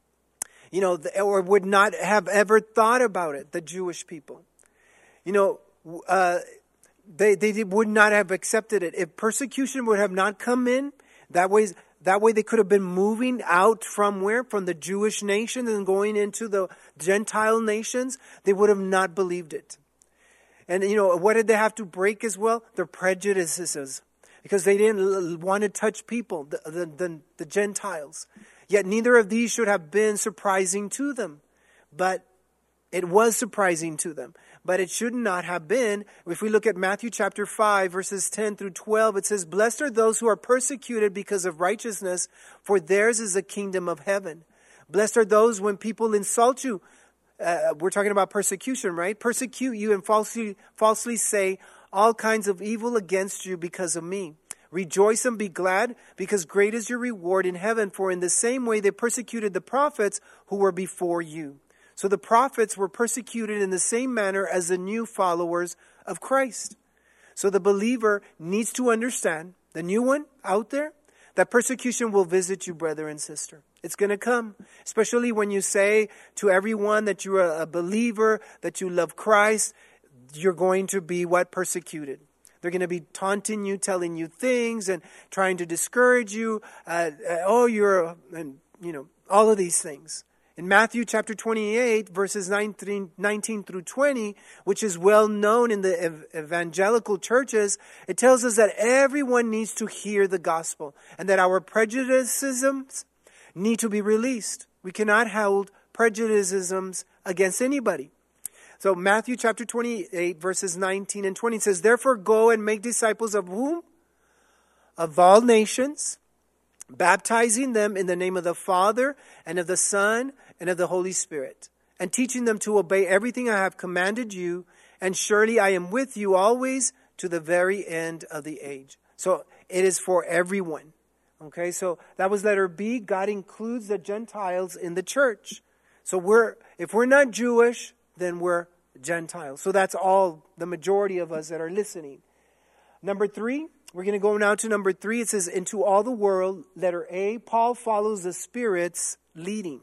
You know, or would not have ever thought about it, the Jewish people. You know, uh, they they would not have accepted it. If persecution would have not come in, that way, that way they could have been moving out from where? From the Jewish nation and going into the Gentile nations. They would have not believed it. And, you know, what did they have to break as well? Their prejudices. Because they didn't want to touch people, the, the, the, the Gentiles. Yet neither of these should have been surprising to them. But it was surprising to them. But it should not have been. If we look at Matthew chapter five, verses ten through twelve, it says, blessed are those who are persecuted because of righteousness, for theirs is the kingdom of heaven. Blessed are those when people insult you. Uh, we're talking about persecution, right? Persecute you and falsely, falsely say all kinds of evil against you because of me. Rejoice and be glad, because great is your reward in heaven, for in the same way they persecuted the prophets who were before you. So the prophets were persecuted in the same manner as the new followers of Christ. So the believer needs to understand, the new one out there, that persecution will visit you, brother and sister. It's going to come, especially when you say to everyone that you're a believer, that you love Christ, you're going to be what? Persecuted. They're going to be taunting you, telling you things and trying to discourage you. Uh, uh, oh, you're, and you know, all of these things. In Matthew chapter twenty-eight, verses nineteen, nineteen through twenty, which is well known in the ev- evangelical churches, it tells us that everyone needs to hear the gospel and that our prejudices need to be released. We cannot hold prejudices against anybody. So Matthew chapter twenty-eight, verses nineteen and twenty says, "Therefore go and make disciples of whom? Of all nations, baptizing them in the name of the Father and of the Son and of the Holy Spirit, and teaching them to obey everything I have commanded you, and surely I am with you always to the very end of the age." So it is for everyone. Okay, so that was letter B. God includes the Gentiles in the church. So we're if we're not Jewish, then we're Gentiles. So that's all, the majority of us that are listening. Number three, we're going to go now to number three. It says, into all the world, letter A, Paul follows the Spirit's leading.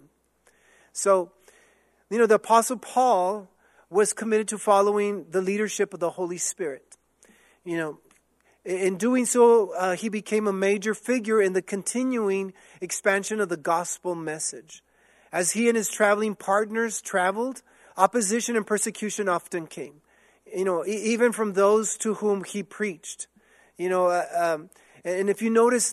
So, you know, the Apostle Paul was committed to following the leadership of the Holy Spirit. You know, in doing so, uh, he became a major figure in the continuing expansion of the gospel message. As he and his traveling partners traveled, opposition and persecution often came. You know, e- even from those to whom he preached. You know, uh, um, and if you notice,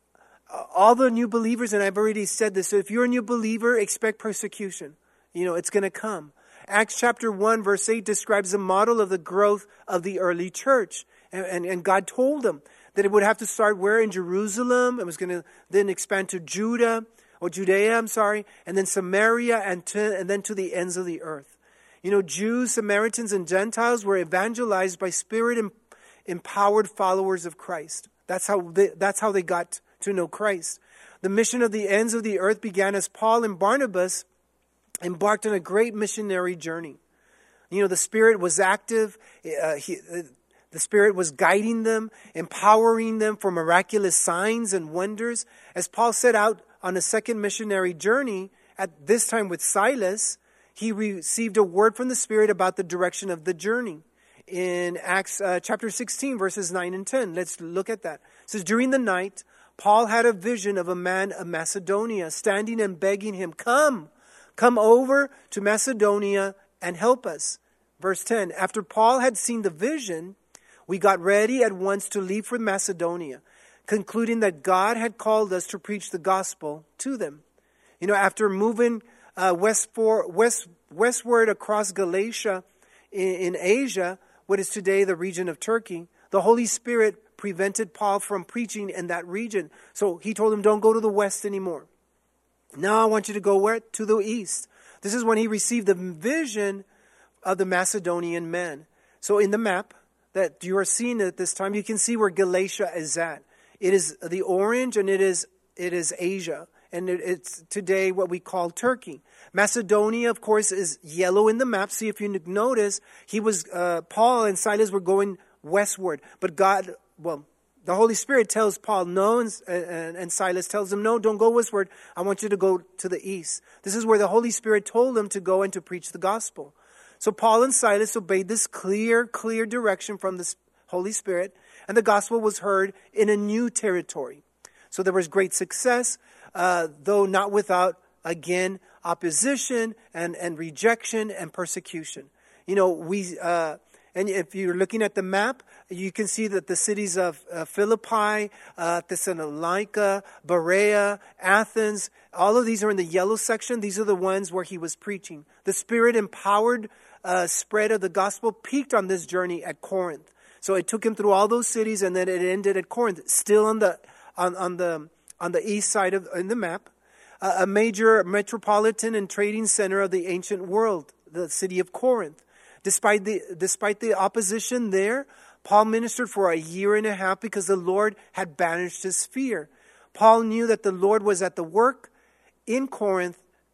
uh, all the new believers, and I've already said this, so if you're a new believer, expect persecution. You know, it's going to come. Acts chapter one, verse eight describes the model of the growth of the early church. And, and, and God told them that it would have to start where? In Jerusalem. It was going to then expand to Judah, or Judea, I'm sorry, and then Samaria, and, to, and then to the ends of the earth. You know, Jews, Samaritans, and Gentiles were evangelized by Spirit and empowered followers of Christ. That's how they, that's how they got to know Christ. The mission of the ends of the earth began as Paul and Barnabas embarked on a great missionary journey. You know, the Spirit was active. Uh, he, uh, the Spirit was guiding them, empowering them for miraculous signs and wonders. As Paul set out on a second missionary journey, at this time with Silas, he received a word from the Spirit about the direction of the journey. In Acts uh, chapter sixteen, verses nine and ten. Let's look at that. It says, during the night, Paul had a vision of a man of Macedonia standing and begging him, come, come over to Macedonia and help us. Verse ten, after Paul had seen the vision, we got ready at once to leave for Macedonia, concluding that God had called us to preach the gospel to them. You know, after moving uh, west for, west, westward across Galatia in, in Asia, what is today the region of Turkey, the Holy Spirit prevented Paul from preaching in that region. So he told him, don't go to the west anymore. Now I want you to go where? To the east. This is when he received the vision of the Macedonian men. So in the map that you are seeing at this time, you can see where Galatia is at. It is the orange, and it is it is Asia. And it, it's today what we call Turkey. Macedonia, of course, is yellow in the map. See, if you notice, he was uh, Paul and Silas were going westward. But God, well, the Holy Spirit tells Paul no, and, and, and Silas tells him, no, don't go westward. I want you to go to the east. This is where the Holy Spirit told them to go and to preach the gospel. So Paul and Silas obeyed this clear, clear direction from the Holy Spirit, and the gospel was heard in a new territory. So there was great success, uh, though not without, again, opposition and, and rejection and persecution. You know, we uh, and if you're looking at the map, you can see that the cities of uh, Philippi, uh, Thessalonica, Berea, Athens, all of these are in the yellow section. These are the ones where he was preaching. The Spirit-empowered uh, spread of the gospel peaked on this journey at Corinth. So it took him through all those cities, and then it ended at Corinth, still on the on, on the on the east side of in the map. A major metropolitan and trading center of the ancient world, the city of Corinth. Despite the despite the opposition there, Paul ministered for a year and a half because the Lord had banished his fear. Paul knew that the Lord was at the work in Corinth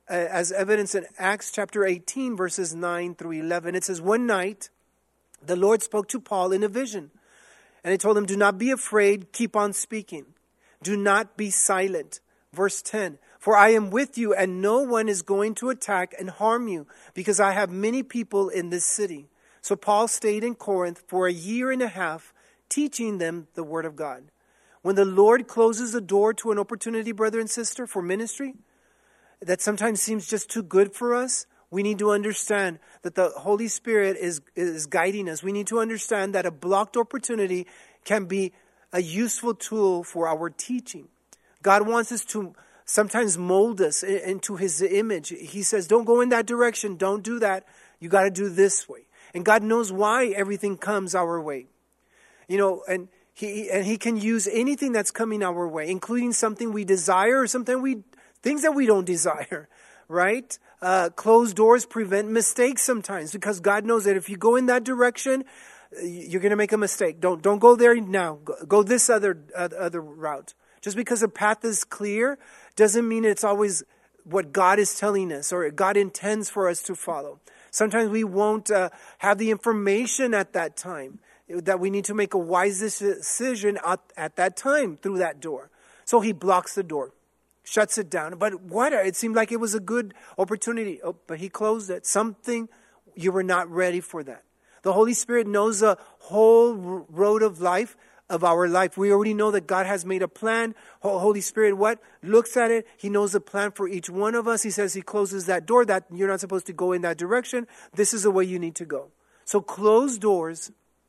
as evidence in Acts chapter eighteen, verses nine through eleven. It says, one night, the Lord spoke to Paul in a vision. And he told him, do not be afraid, keep on speaking. Do not be silent. Verse ten, for I am with you, and no one is going to attack and harm you, because I have many people in this city. So Paul stayed in Corinth for a year and a half, teaching them the word of God. When the Lord closes a door to an opportunity, brother and sister, for ministry, that sometimes seems just too good for us, we need to understand that the Holy Spirit is, is guiding us. We need to understand that a blocked opportunity can be a useful tool for our teaching. God wants us to sometimes mold us into His image. He says, don't go in that direction. Don't do that. You got to do this way. And God knows why everything comes our way. You know, and He and He can use anything that's coming our way, including something we desire or something we, things that we don't desire, right? Uh, closed doors prevent mistakes sometimes, because God knows that if you go in that direction, you're going to make a mistake. Don't don't go there now. Go, go this other uh, other route. Just because a path is clear doesn't mean it's always what God is telling us or God intends for us to follow. Sometimes we won't uh, have the information at that time that we need to make a wise decision at, at that time through that door. So He blocks the door, shuts it down. But what? It seemed like it was a good opportunity. Oh, but He closed it. Something, you were not ready for that. The Holy Spirit knows the whole road of life, of our life. We already know that God has made a plan. Holy Spirit, what? Looks at it. He knows the plan for each one of us. He says He closes that door, that you're not supposed to go in that direction. This is the way you need to go. So closed doors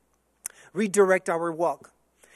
redirect our walk.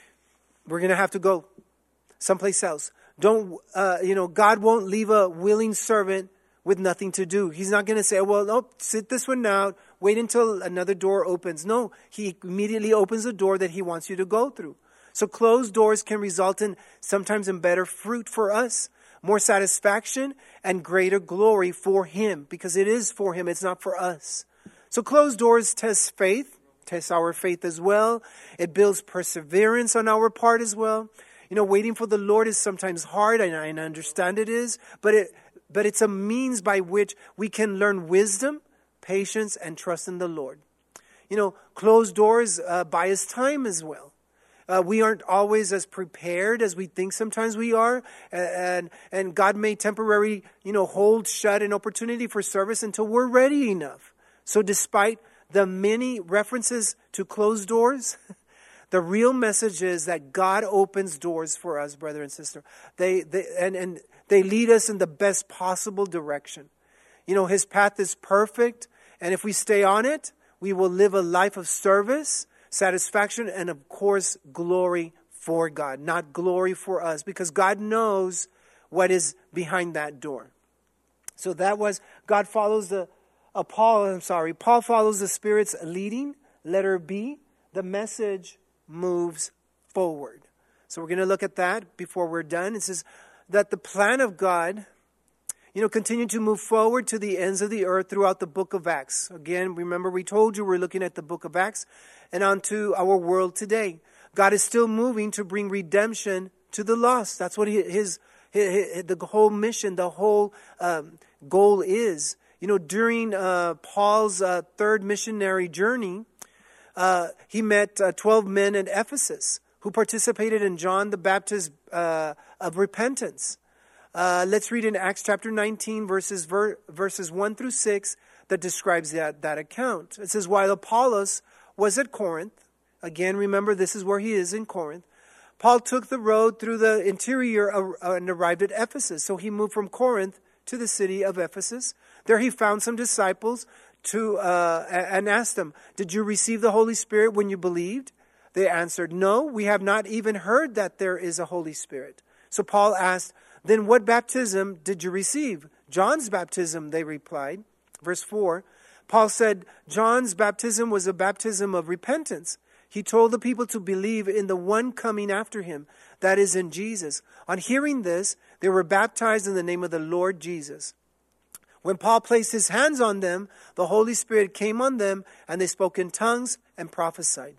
We're going to have to go someplace else. Don't, uh, you know, God won't leave a willing servant with nothing to do. He's not going to say, well, no, sit this one out, wait until another door opens. No, He immediately opens the door that He wants you to go through. So closed doors can result in sometimes in better fruit for us, more satisfaction and greater glory for Him, because it is for Him. It's not for us. So closed doors test faith, test our faith as well. It builds perseverance on our part as well. You know, waiting for the Lord is sometimes hard, and I understand it is, but it but it's a means by which we can learn wisdom, patience, and trust in the Lord. You know, closed doors uh, buy us time as well. Uh, we aren't always as prepared as we think sometimes we are, and and God may temporarily, you know, hold shut an opportunity for service until we're ready enough. So despite the many references to closed doors, the real message is that God opens doors for us, brother and sister. They, they and, and they lead us in the best possible direction. You know, His path is perfect, and if we stay on it, we will live a life of service, satisfaction, and of course, glory for God, not glory for us, because God knows what is behind that door. So that was, God follows the, uh, Paul, I'm sorry, Paul follows the Spirit's leading, letter B, the message moves forward. So we're going to look at that before we're done. It says that the plan of God, you know, continued to move forward to the ends of the earth throughout the book of Acts. Again, remember we told you we're looking at the book of Acts and onto our world today. God is still moving to bring redemption to the lost. That's what his, his, his the whole mission, the whole um, goal is. You know, during uh, Paul's uh, third missionary journey, uh, he met uh, twelve men in Ephesus who participated in John the Baptist uh, of repentance. Uh, let's read in Acts chapter nineteen, verses ver- verses one through six, that describes that, that account. It says, while Apollos was at Corinth, again, remember this is where he is in Corinth, Paul took the road through the interior uh, and arrived at Ephesus. So he moved from Corinth to the city of Ephesus. There he found some disciples to uh, and asked them, did you receive the Holy Spirit when you believed? They answered, no, we have not even heard that there is a Holy Spirit. So Paul asked, then what baptism did you receive? John's baptism, they replied. Verse four, Paul said, John's baptism was a baptism of repentance. He told the people to believe in the one coming after him, that is in Jesus. On hearing this, they were baptized in the name of the Lord Jesus. When Paul placed his hands on them, the Holy Spirit came on them, and they spoke in tongues and prophesied.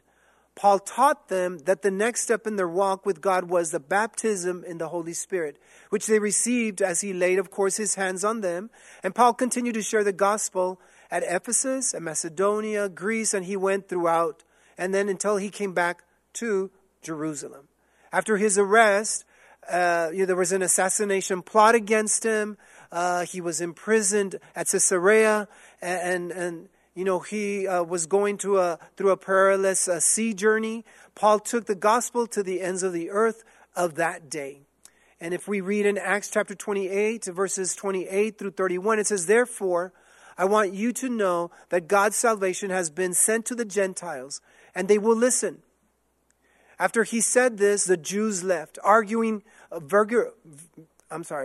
Paul taught them that the next step in their walk with God was the baptism in the Holy Spirit, which they received as he laid, of course, his hands on them. And Paul continued to share the gospel at Ephesus, at Macedonia, Greece, and he went throughout, and then until he came back to Jerusalem. After his arrest, uh, you know, there was an assassination plot against him. Uh, he was imprisoned at Caesarea, and, and, and you know, he uh, was going to a, through a perilous uh, sea journey. Paul took the gospel to the ends of the earth of that day. And if we read in Acts chapter twenty-eight, verses twenty-eight through thirty-one, it says, "Therefore, I want you to know that God's salvation has been sent to the Gentiles, and they will listen." After he said this, the Jews left, arguing, uh, virgor, I'm sorry,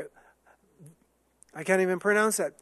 I can't even pronounce that.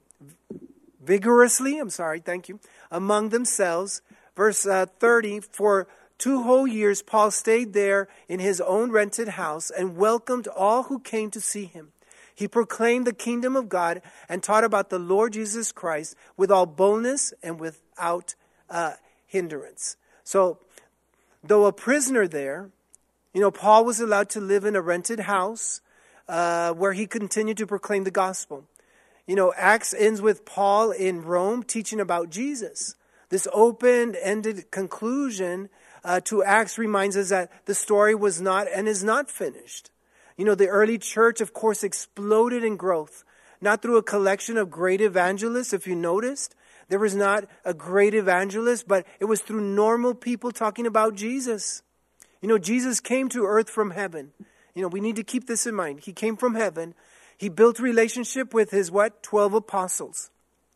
Vigorously, I'm sorry, thank you, among themselves. Verse uh, thirty, "For two whole years Paul stayed there in his own rented house and welcomed all who came to see him. He proclaimed the kingdom of God and taught about the Lord Jesus Christ with all boldness and without uh, hindrance." So, though a prisoner there, you know, Paul was allowed to live in a rented house uh, where he continued to proclaim the gospel. You know, Acts ends with Paul in Rome teaching about Jesus. This open-ended conclusion uh, to Acts reminds us that the story was not and is not finished. You know, the early church, of course, exploded in growth, not through a collection of great evangelists, if you noticed. There was not a great evangelist, but it was through normal people talking about Jesus. You know, Jesus came to earth from heaven. You know, we need to keep this in mind. He came from heaven. He built relationship with his, what, twelve apostles.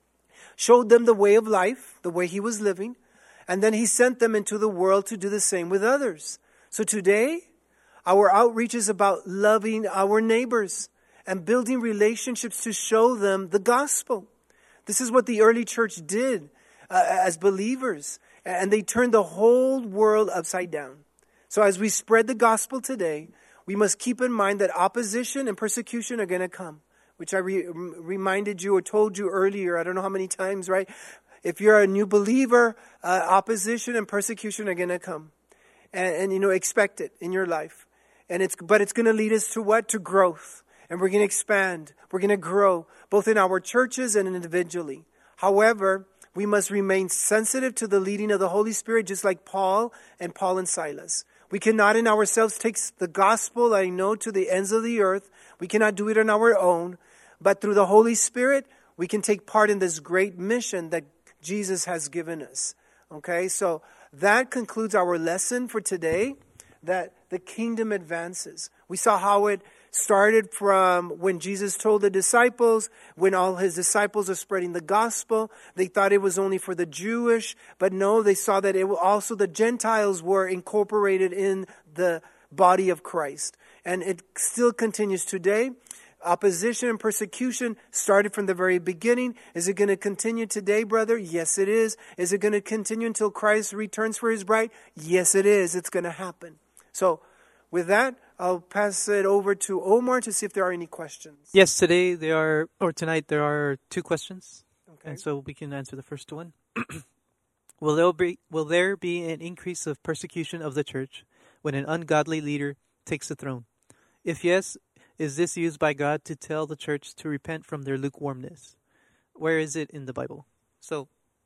Showed them the way of life, the way he was living. And then he sent them into the world to do the same with others. So today, our outreach is about loving our neighbors and building relationships to show them the gospel. This is what the early church did uh, as believers. And they turned the whole world upside down. So as we spread the gospel today, we must keep in mind that opposition and persecution are going to come, which I re- reminded you or told you earlier. I don't know how many times, right? If you're a new believer, uh, opposition and persecution are going to come. And, and, you know, expect it in your life. And it's, but it's going to lead us to what? To growth. And we're going to expand. We're going to grow, both in our churches and individually. However, we must remain sensitive to the leading of the Holy Spirit, just like Paul and Paul and Silas. We cannot in ourselves take the gospel, I know, to the ends of the earth. We cannot do it on our own. But through the Holy Spirit, we can take part in this great mission that Jesus has given us. Okay, so that concludes our lesson for today, that the kingdom advances. We saw how it started from when Jesus told the disciples, when all his disciples are spreading the gospel. They thought it was only for the Jewish, but no, they saw that it also the Gentiles were incorporated in the body of Christ. And it still continues today. Opposition and persecution started from the very beginning. Is it going to continue today, brother? Yes, it is. Is it going to continue until Christ returns for his bride? Yes, it is. It's going to happen. So, with that, I'll pass it over to Omar to see if there are any questions. Yes, today there are, or tonight there are two questions. Okay. And so we can answer the first one. Will there be, will there be an increase of persecution of the church when an ungodly leader takes the throne? If yes, is this used by God to tell the church to repent from their lukewarmness? Where is it in the Bible? So,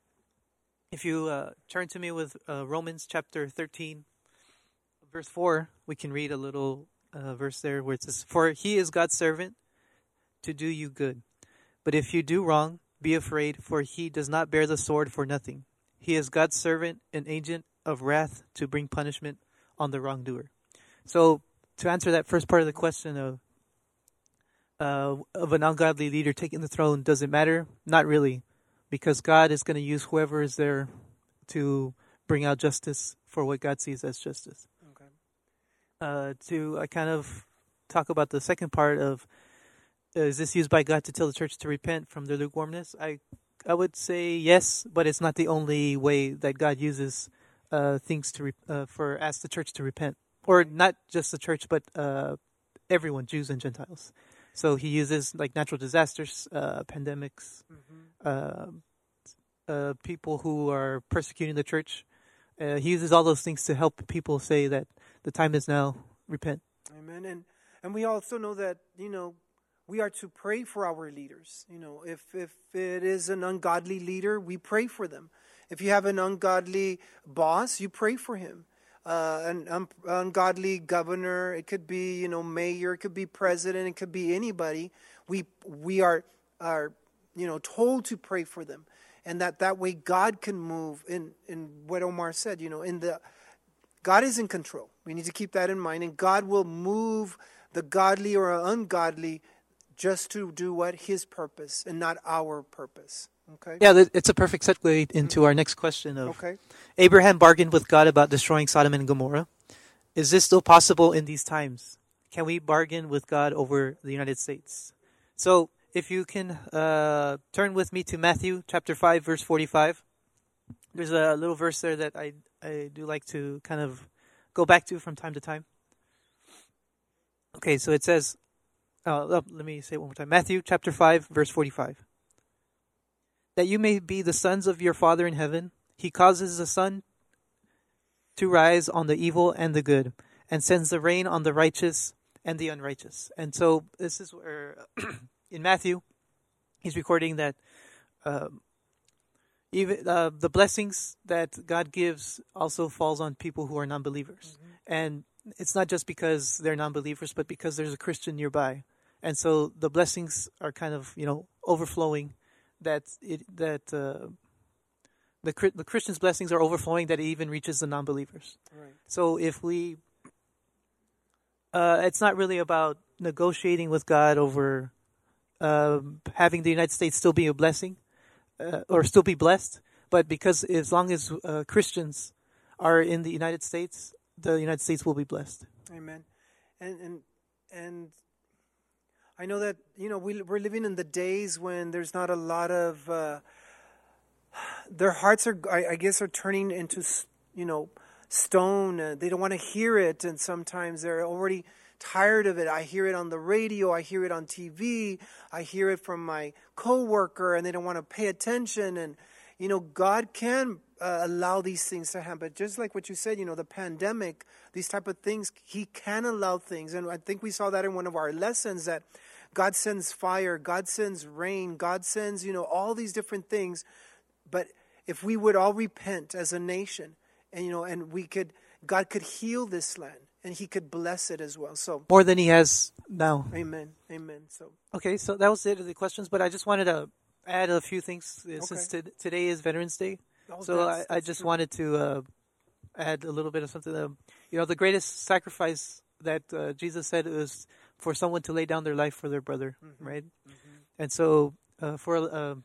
if you uh, turn to me with uh, Romans chapter thirteen, verse four, we can read a little uh, verse there where it says, "For he is God's servant to do you good. But if you do wrong, be afraid, for he does not bear the sword for nothing. He is God's servant, an agent of wrath to bring punishment on the wrongdoer." So, to answer that first part of the question of uh, of an ungodly leader taking the throne, does it matter? Not really, because God is going to use whoever is there to bring out justice for what God sees as justice. Okay. Uh, to I kind of talk about the second part of, uh, is this used by God to tell the church to repent from their lukewarmness? I I would say yes, but it's not the only way that God uses uh, things to re- uh, for ask the church to repent, or not just the church, but uh, everyone, Jews and Gentiles. So he uses like natural disasters, uh, pandemics, mm-hmm. uh, uh, people who are persecuting the church, Uh, he uses all those things to help people say that the time is now, repent. Amen. And and we also know that, you know, we are to pray for our leaders. You know, if if it is an ungodly leader, we pray for them. If you have an ungodly boss, you pray for him. Uh, an un- ungodly governor, it could be, you know, mayor, it could be president, it could be anybody. We we are are you know told to pray for them, and that that way God can move in in what Omar said. You know, in the God is in control. We need to keep that in mind, and God will move the godly or ungodly just to do what His purpose and not our purpose. Okay. Yeah, th- it's a perfect segue into mm-hmm. our next question of okay. Abraham bargained with God about destroying Sodom and Gomorrah. Is this still possible in these times? Can we bargain with God over the United States? So, if you can uh, turn with me to Matthew chapter five, verse forty-five. There's a little verse there that I I do like to kind of go back to from time to time. Okay, so it says, uh, oh, let me say it one more time. Matthew chapter five, verse forty-five. That you may be the sons of your Father in heaven. He causes the sun to rise on the evil and the good, and sends the rain on the righteous and the unrighteous. And so this is where, in Matthew, he's recording that um, even uh, the blessings that God gives also falls on people who are non-believers. Mm-hmm. And it's not just because they're non-believers, but because there's a Christian nearby. And so the blessings are kind of, you know, overflowing. That it that uh, the the Christian's blessings are overflowing, that it even reaches the non-believers. Right. So if we, uh, it's not really about negotiating with God over uh, having the United States still be a blessing uh, or still be blessed, but because as long as uh, Christians are in the United States, the United States will be blessed. Amen. And and and. I know that, you know, we, we're living in the days when there's not a lot of, uh, their hearts are, I, I guess, are turning into, you know, stone. Uh, they don't want to hear it, and sometimes they're already tired of it. I hear it on the radio, I hear it on T V, I hear it from my coworker, and they don't want to pay attention. And, you know, God can uh, allow these things to happen. But just like what you said, you know, the pandemic, these type of things, He can allow things. And I think we saw that in one of our lessons, that God sends fire, God sends rain, God sends, you know, all these different things. But if we would all repent as a nation, and, you know, and we could, God could heal this land, and He could bless it as well. So more than He has now. Amen. Amen. So okay, so that was it of the questions, but I just wanted to add a few things uh, okay. since t- today is Veterans Day. Oh, so that's, I, I just true. wanted to uh, add a little bit of something. Um, you know, the greatest sacrifice that uh, Jesus said was for someone to lay down their life for their brother, mm-hmm. right? Mm-hmm. And so uh, for uh,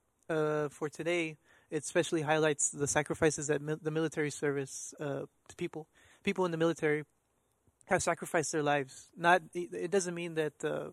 uh, for today, it especially highlights the sacrifices that mi- the military service uh, people people in the military have sacrificed their lives. Not it doesn't mean that uh,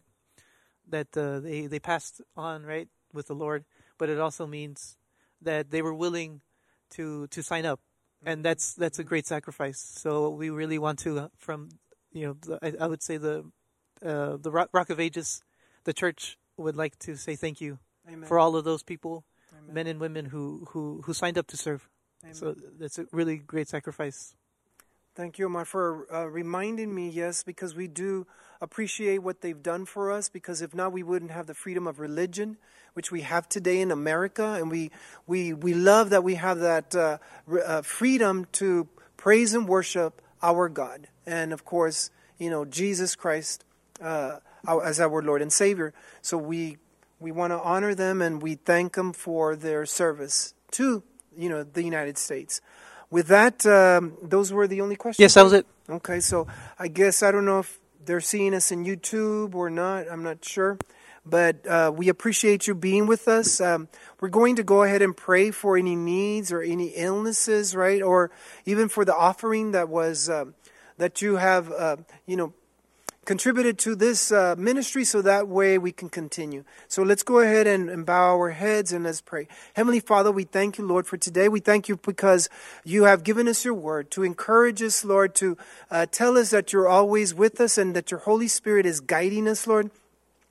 that uh, they they passed on right with the Lord, but it also means that they were willing to to sign up, and that's that's a great sacrifice. So we really want to, uh, from you know, the, I, I would say the uh, the Rock, Rock of Ages, the church would like to say thank you Amen. For all of those people, Amen. Men and women who, who, who signed up to serve. Amen. So that's a really great sacrifice. Thank you, Omar, for uh, reminding me, yes, because we do appreciate what they've done for us, because if not, we wouldn't have the freedom of religion, which we have today in America. And we we, we love that we have that uh, uh, freedom to praise and worship our God. And, of course, you know, Jesus Christ uh, as our Lord and Savior. So we we want to honor them, and we thank them for their service to, you know, the United States. With that, um, those were the only questions? Yes, that was it. Okay, so I guess I don't know if they're seeing us in YouTube or not. I'm not sure. But uh, we appreciate you being with us. Um, we're going to go ahead and pray for any needs or any illnesses, right? Or even for the offering that was um, that you have, uh, you know, contributed to this uh, ministry, so that way we can continue. So let's go ahead and, and bow our heads and let's pray. Heavenly Father, we thank you, Lord, for today. We thank you because you have given us your word to encourage us, Lord, to uh, tell us that you're always with us and that your Holy Spirit is guiding us, Lord.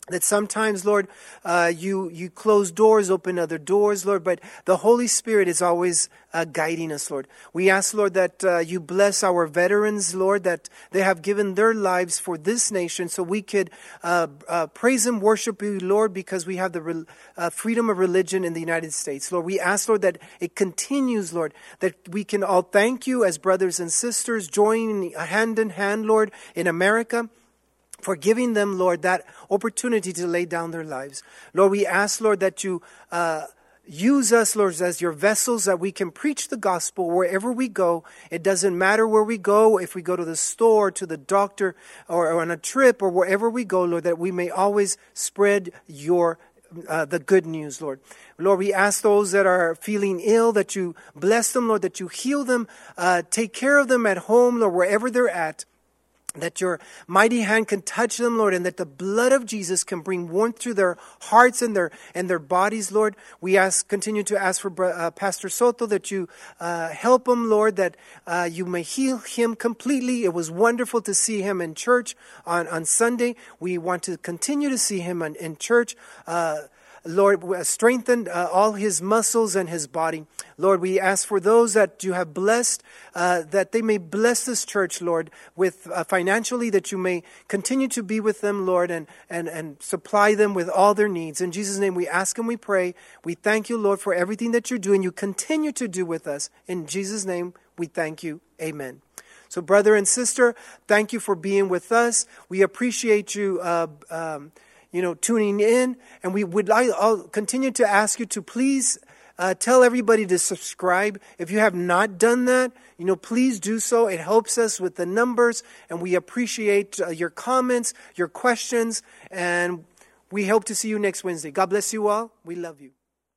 That sometimes, Lord, uh, you you close doors, open other doors, Lord, but the Holy Spirit is always uh, guiding us, Lord. We ask, Lord, that uh, you bless our veterans, Lord, that they have given their lives for this nation so we could uh, uh, praise and worship you, Lord, because we have the re- uh, freedom of religion in the United States. Lord, we ask, Lord, that it continues, Lord, that we can all thank you as brothers and sisters, joining hand in hand, Lord, in America, for giving them, Lord, that opportunity to lay down their lives. Lord, we ask, Lord, that you uh, use us, Lord, as your vessels, that we can preach the gospel wherever we go. It doesn't matter where we go, if we go to the store, to the doctor, or, or on a trip, or wherever we go, Lord, that we may always spread your Uh, the good news, Lord. Lord, we ask those that are feeling ill that you bless them, Lord, that you heal them, uh, take care of them at home, Lord, wherever they're at. That your mighty hand can touch them, Lord, and that the blood of Jesus can bring warmth to their hearts and their and their bodies, Lord. We ask, continue to ask for uh, Pastor Soto that you uh, help him, Lord, that uh, you may heal him completely. It was wonderful to see him in church on, on Sunday. We want to continue to see him in, in church. Uh, Lord, strengthen uh, all his muscles and his body. Lord, we ask for those that you have blessed, uh, that they may bless this church, Lord, with uh, financially, that you may continue to be with them, Lord, and, and, and supply them with all their needs. In Jesus' name we ask and we pray. We thank you, Lord, for everything that you're doing. You continue to do with us. In Jesus' name we thank you. Amen. So brother and sister, thank you for being with us. We appreciate you uh, um, you know, tuning in. And we would like, I'll continue to ask you to please uh, tell everybody to subscribe. If you have not done that, you know, please do so. It helps us with the numbers, and we appreciate uh, your comments, your questions, and we hope to see you next Wednesday. God bless you all. We love you.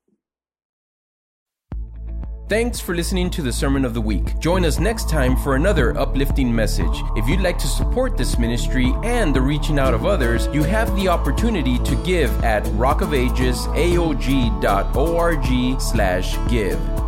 Thanks for listening to the Sermon of the Week. Join us next time for another uplifting message. If you'd like to support this ministry and the reaching out of others, you have the opportunity to give at rockofagesaog.org slash give.